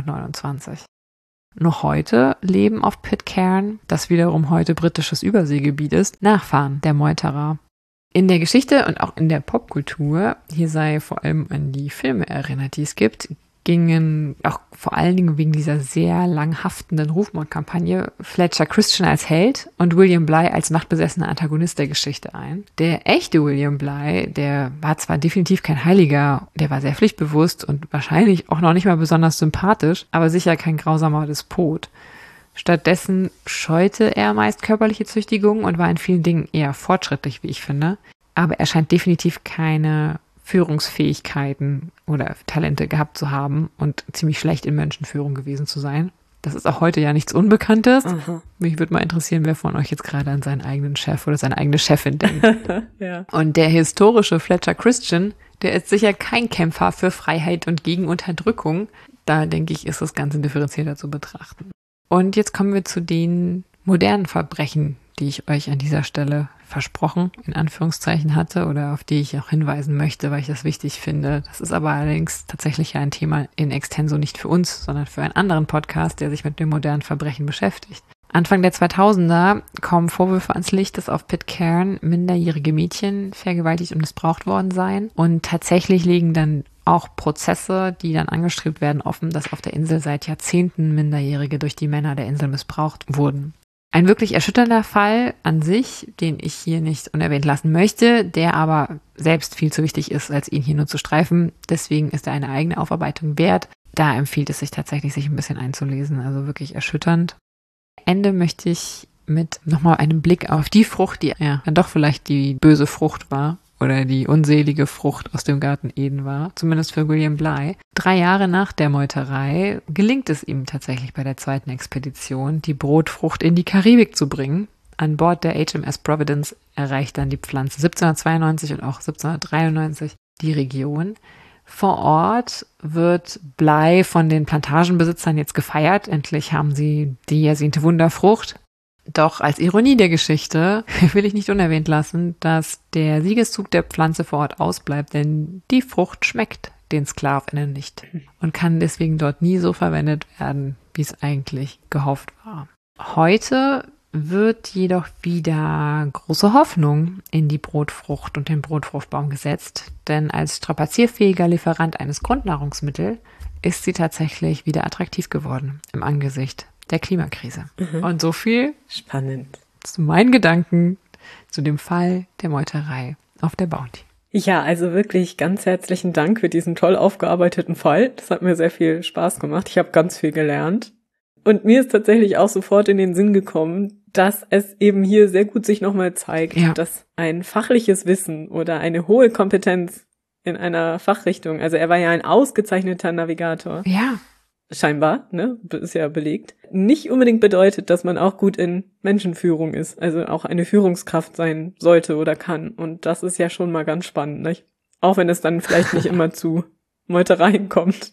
1829. Noch heute leben auf Pitcairn, das wiederum heute britisches Überseegebiet ist, Nachfahren der Meuterer. In der Geschichte und auch in der Popkultur, hier sei vor allem an die Filme erinnert, die es gibt, gingen auch vor allen Dingen wegen dieser sehr lang haftenden Rufmordkampagne Fletcher Christian als Held und William Bligh als machtbesessener Antagonist der Geschichte ein. Der echte William Bligh, der war zwar definitiv kein Heiliger, der war sehr pflichtbewusst und wahrscheinlich auch noch nicht mal besonders sympathisch, aber sicher kein grausamer Despot. Stattdessen scheute er meist körperliche Züchtigungen und war in vielen Dingen eher fortschrittlich, wie ich finde. Aber er scheint definitiv keine Führungsfähigkeiten oder Talente gehabt zu haben und ziemlich schlecht in Menschenführung gewesen zu sein. Das ist auch heute ja nichts Unbekanntes. Aha. Mich würde mal interessieren, wer von euch jetzt gerade an seinen eigenen Chef oder seine eigene Chefin denkt. Ja. Und der historische Fletcher Christian, der ist sicher kein Kämpfer für Freiheit und gegen Unterdrückung. Da denke ich, ist das Ganze differenzierter zu betrachten. Und jetzt kommen wir zu den modernen Verbrechen, die ich euch an dieser Stelle versprochen, in Anführungszeichen hatte oder auf die ich auch hinweisen möchte, weil ich das wichtig finde. Das ist aber allerdings tatsächlich ein Thema in extenso nicht für uns, sondern für einen anderen Podcast, der sich mit dem modernen Verbrechen beschäftigt. Anfang der 2000er kommen Vorwürfe ans Licht, dass auf Pitcairn minderjährige Mädchen vergewaltigt und missbraucht worden seien. Und tatsächlich liegen dann auch Prozesse, die dann angestrebt werden, offen, dass auf der Insel seit Jahrzehnten Minderjährige durch die Männer der Insel missbraucht wurden. Ein wirklich erschütternder Fall an sich, den ich hier nicht unerwähnt lassen möchte, der aber selbst viel zu wichtig ist, als ihn hier nur zu streifen. Deswegen ist er eine eigene Aufarbeitung wert. Da empfiehlt es sich tatsächlich, sich ein bisschen einzulesen. Also wirklich erschütternd. Ende möchte ich mit nochmal einem Blick auf die Frucht, die ja dann doch vielleicht die böse Frucht war oder die unselige Frucht aus dem Garten Eden war, zumindest für William Bligh. 3 Jahre nach der Meuterei gelingt es ihm tatsächlich bei der zweiten Expedition, die Brotfrucht in die Karibik zu bringen. An Bord der HMS Providence erreicht dann die Pflanze 1792 und auch 1793 die Region. Vor Ort wird Bligh von den Plantagenbesitzern jetzt gefeiert. Endlich haben sie die ersehnte Wunderfrucht. Doch als Ironie der Geschichte will ich nicht unerwähnt lassen, dass der Siegeszug der Pflanze vor Ort ausbleibt, denn die Frucht schmeckt den SklavInnen nicht und kann deswegen dort nie so verwendet werden, wie es eigentlich gehofft war. Heute wird jedoch wieder große Hoffnung in die Brotfrucht und den Brotfruchtbaum gesetzt, denn als strapazierfähiger Lieferant eines Grundnahrungsmittels ist sie tatsächlich wieder attraktiv geworden im Angesicht der Klimakrise. Und so viel spannend zu meinen Gedanken zu dem Fall der Meuterei auf der Bounty. Ja, also wirklich ganz herzlichen Dank für diesen toll aufgearbeiteten Fall. Das hat mir sehr viel Spaß gemacht. Ich habe ganz viel gelernt. Und mir ist tatsächlich auch sofort in den Sinn gekommen, dass es eben hier sehr gut sich nochmal zeigt, dass ein fachliches Wissen oder eine hohe Kompetenz in einer Fachrichtung, also er war ja ein ausgezeichneter Navigator. Ja. Scheinbar, ne, ist ja belegt, nicht unbedingt bedeutet, dass man auch gut in Menschenführung ist, also auch eine Führungskraft sein sollte oder kann. Und das ist ja schon mal ganz spannend, nicht? Auch wenn es dann vielleicht nicht immer zu Meutereien kommt.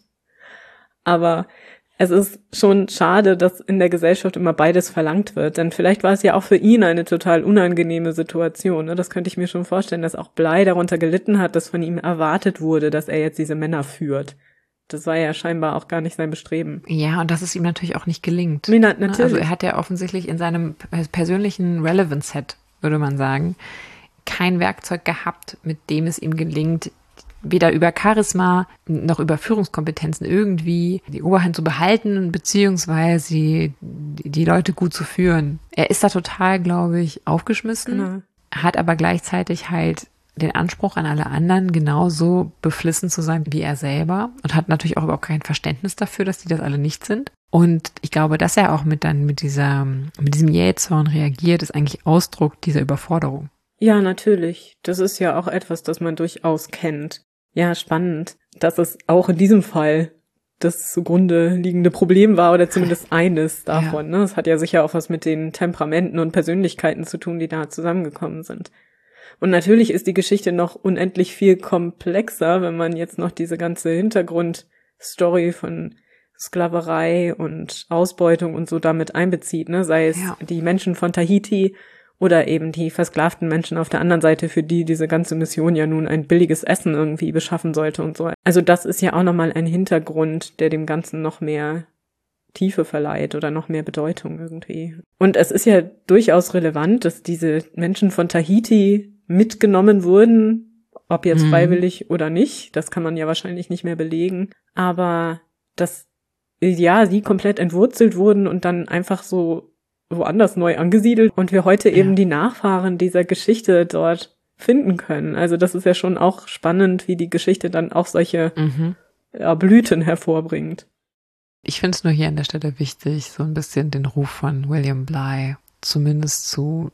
Aber es ist schon schade, dass in der Gesellschaft immer beides verlangt wird, denn vielleicht war es ja auch für ihn eine total unangenehme Situation. Ne? Das könnte ich mir schon vorstellen, dass auch Bligh darunter gelitten hat, dass von ihm erwartet wurde, dass er jetzt diese Männer führt. Das war ja scheinbar auch gar nicht sein Bestreben. Ja, und dass es ihm natürlich auch nicht gelingt. Nee, natürlich. Also er hat ja offensichtlich in seinem persönlichen Relevance-Set, würde man sagen, kein Werkzeug gehabt, mit dem es ihm gelingt, weder über Charisma noch über Führungskompetenzen irgendwie die Oberhand zu behalten, beziehungsweise die Leute gut zu führen. Er ist da total, glaube ich, aufgeschmissen, hat aber gleichzeitig halt den Anspruch an alle anderen, genauso beflissen zu sein wie er selber und hat natürlich auch überhaupt kein Verständnis dafür, dass die das alle nicht sind. Und ich glaube, dass er auch mit diesem Jähzorn reagiert, ist eigentlich Ausdruck dieser Überforderung. Ja, natürlich. Das ist ja auch etwas, das man durchaus kennt. Ja, spannend. dass es auch in diesem Fall das zugrunde liegende Problem war oder zumindest eines davon. Ne? Es hat ja sicher auch was mit den Temperamenten und Persönlichkeiten zu tun, die da zusammengekommen sind. Und natürlich ist die Geschichte noch unendlich viel komplexer, wenn man jetzt noch diese ganze Hintergrundstory von Sklaverei und Ausbeutung und so damit einbezieht, ne? Sei es die Menschen von Tahiti oder eben die versklavten Menschen auf der anderen Seite, für die diese ganze Mission ja nun ein billiges Essen irgendwie beschaffen sollte und so. Also das ist ja auch nochmal ein Hintergrund, der dem Ganzen noch mehr Tiefe verleiht oder noch mehr Bedeutung irgendwie. Und es ist ja durchaus relevant, dass diese Menschen von Tahiti mitgenommen wurden, ob jetzt freiwillig oder nicht. Das kann man ja wahrscheinlich nicht mehr belegen. Aber dass, ja, sie komplett entwurzelt wurden und dann einfach so woanders neu angesiedelt und wir heute eben die Nachfahren dieser Geschichte dort finden können. Also das ist ja schon auch spannend, wie die Geschichte dann auch solche Blüten hervorbringt. Ich finde es nur hier an der Stelle wichtig, so ein bisschen den Ruf von William Bligh zumindest zu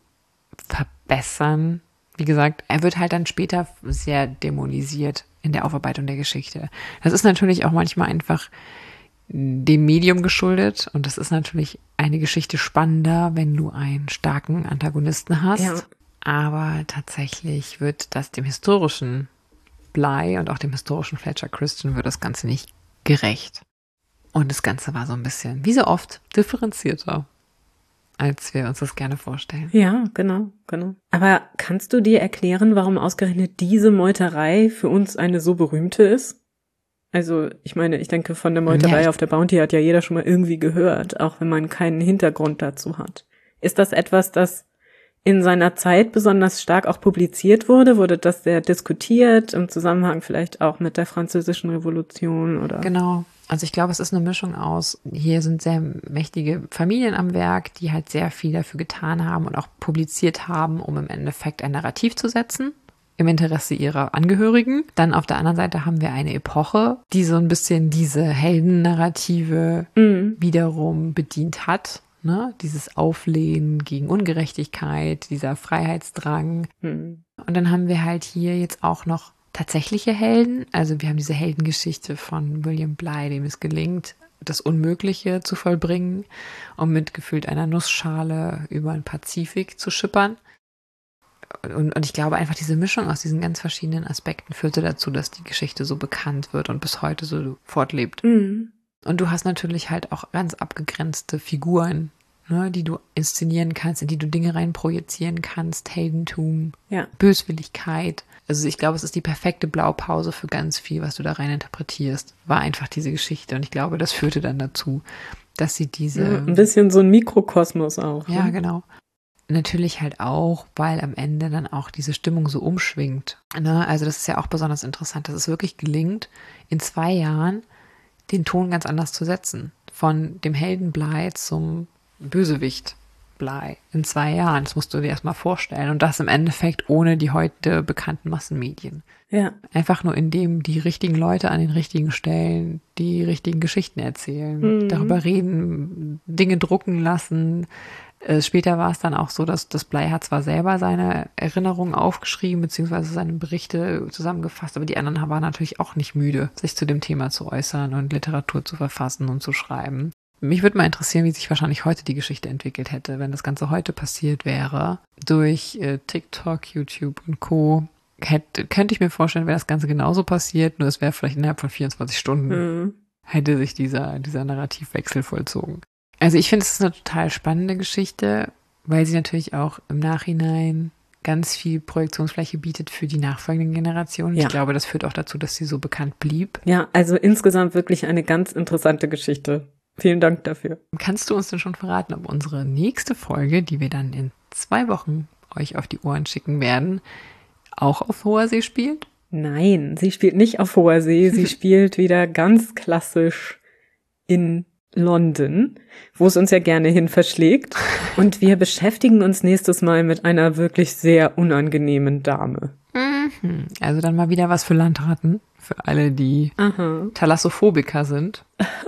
verbessern. Wie gesagt, er wird halt dann später sehr dämonisiert in der Aufarbeitung der Geschichte. Das ist natürlich auch manchmal einfach dem Medium geschuldet und das ist natürlich eine Geschichte spannender, wenn du einen starken Antagonisten hast. Ja. Aber tatsächlich wird das dem historischen Bligh und auch dem historischen Fletcher Christian wird das Ganze nicht gerecht. Und das Ganze war so ein bisschen, wie so oft, differenzierter, als wir uns das gerne vorstellen. Ja, genau. Aber kannst du dir erklären, warum ausgerechnet diese Meuterei für uns eine so berühmte ist? Also, ich meine, ich denke, von der Meuterei auf der Bounty hat ja jeder schon mal irgendwie gehört, auch wenn man keinen Hintergrund dazu hat. Ist das etwas, das in seiner Zeit besonders stark auch publiziert wurde? Wurde das sehr diskutiert, im Zusammenhang vielleicht auch mit der Französischen Revolution oder? Genau. Also ich glaube, es ist eine Mischung aus, hier sind sehr mächtige Familien am Werk, die halt sehr viel dafür getan haben und auch publiziert haben, um im Endeffekt ein Narrativ zu setzen, im Interesse ihrer Angehörigen. Dann auf der anderen Seite haben wir eine Epoche, die so ein bisschen diese Heldennarrative wiederum bedient hat. Ne? Dieses Auflehnen gegen Ungerechtigkeit, dieser Freiheitsdrang. Und dann haben wir halt hier jetzt auch noch tatsächliche Helden. Also wir haben diese Heldengeschichte von William Bligh, dem es gelingt, das Unmögliche zu vollbringen, um mit gefühlt einer Nussschale über den Pazifik zu schippern. Und ich glaube einfach, diese Mischung aus diesen ganz verschiedenen Aspekten führte dazu, dass die Geschichte so bekannt wird und bis heute so fortlebt. Und du hast natürlich halt auch ganz abgegrenzte Figuren, ne, die du inszenieren kannst, in die du Dinge reinprojizieren kannst, Heldentum, Böswilligkeit. Also ich glaube, es ist die perfekte Blaupause für ganz viel, was du da rein interpretierst, war einfach diese Geschichte. Und ich glaube, das führte dann dazu, dass sie diese... ein bisschen so ein Mikrokosmos auch. Ja, genau. Natürlich halt auch, weil am Ende dann auch diese Stimmung so umschwingt. Ne? Also das ist ja auch besonders interessant, dass es wirklich gelingt, in 2 Jahren den Ton ganz anders zu setzen. Von dem Helden Bligh zum Bösewicht Bligh in 2 Jahren. Das musst du dir erstmal vorstellen. Und das im Endeffekt ohne die heute bekannten Massenmedien. Ja. Einfach nur, indem die richtigen Leute an den richtigen Stellen die richtigen Geschichten erzählen, darüber reden, Dinge drucken lassen. Später war es dann auch so, dass das Bligh hat zwar selber seine Erinnerungen aufgeschrieben, beziehungsweise seine Berichte zusammengefasst, aber die anderen waren natürlich auch nicht müde, sich zu dem Thema zu äußern und Literatur zu verfassen und zu schreiben. Mich würde mal interessieren, wie sich wahrscheinlich heute die Geschichte entwickelt hätte, wenn das Ganze heute passiert wäre. Durch TikTok, YouTube und Co. Könnte ich mir vorstellen, wäre das Ganze genauso passiert, nur es wäre vielleicht innerhalb von 24 Stunden hätte sich dieser Narrativwechsel vollzogen. Also ich finde, es ist eine total spannende Geschichte, weil sie natürlich auch im Nachhinein ganz viel Projektionsfläche bietet für die nachfolgenden Generationen. Ja. Ich glaube, das führt auch dazu, dass sie so bekannt blieb. Ja, also insgesamt wirklich eine ganz interessante Geschichte. Vielen Dank dafür. Kannst du uns denn schon verraten, ob unsere nächste Folge, die wir dann in 2 Wochen euch auf die Ohren schicken werden, auch auf hoher See spielt? Nein, sie spielt nicht auf hoher See. Sie spielt wieder ganz klassisch in London, wo es uns ja gerne hin verschlägt. Und wir beschäftigen uns nächstes Mal mit einer wirklich sehr unangenehmen Dame. Also dann mal wieder was für Landratten, für alle, die Thalassophobiker sind.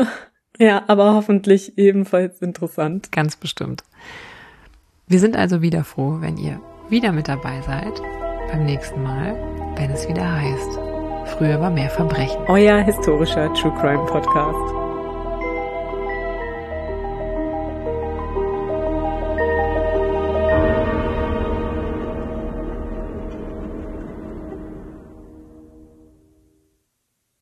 Ja, aber hoffentlich ebenfalls interessant. Ganz bestimmt. Wir sind also wieder froh, wenn ihr wieder mit dabei seid beim nächsten Mal, wenn es wieder heißt Früher war mehr Verbrechen. Euer historischer True Crime Podcast.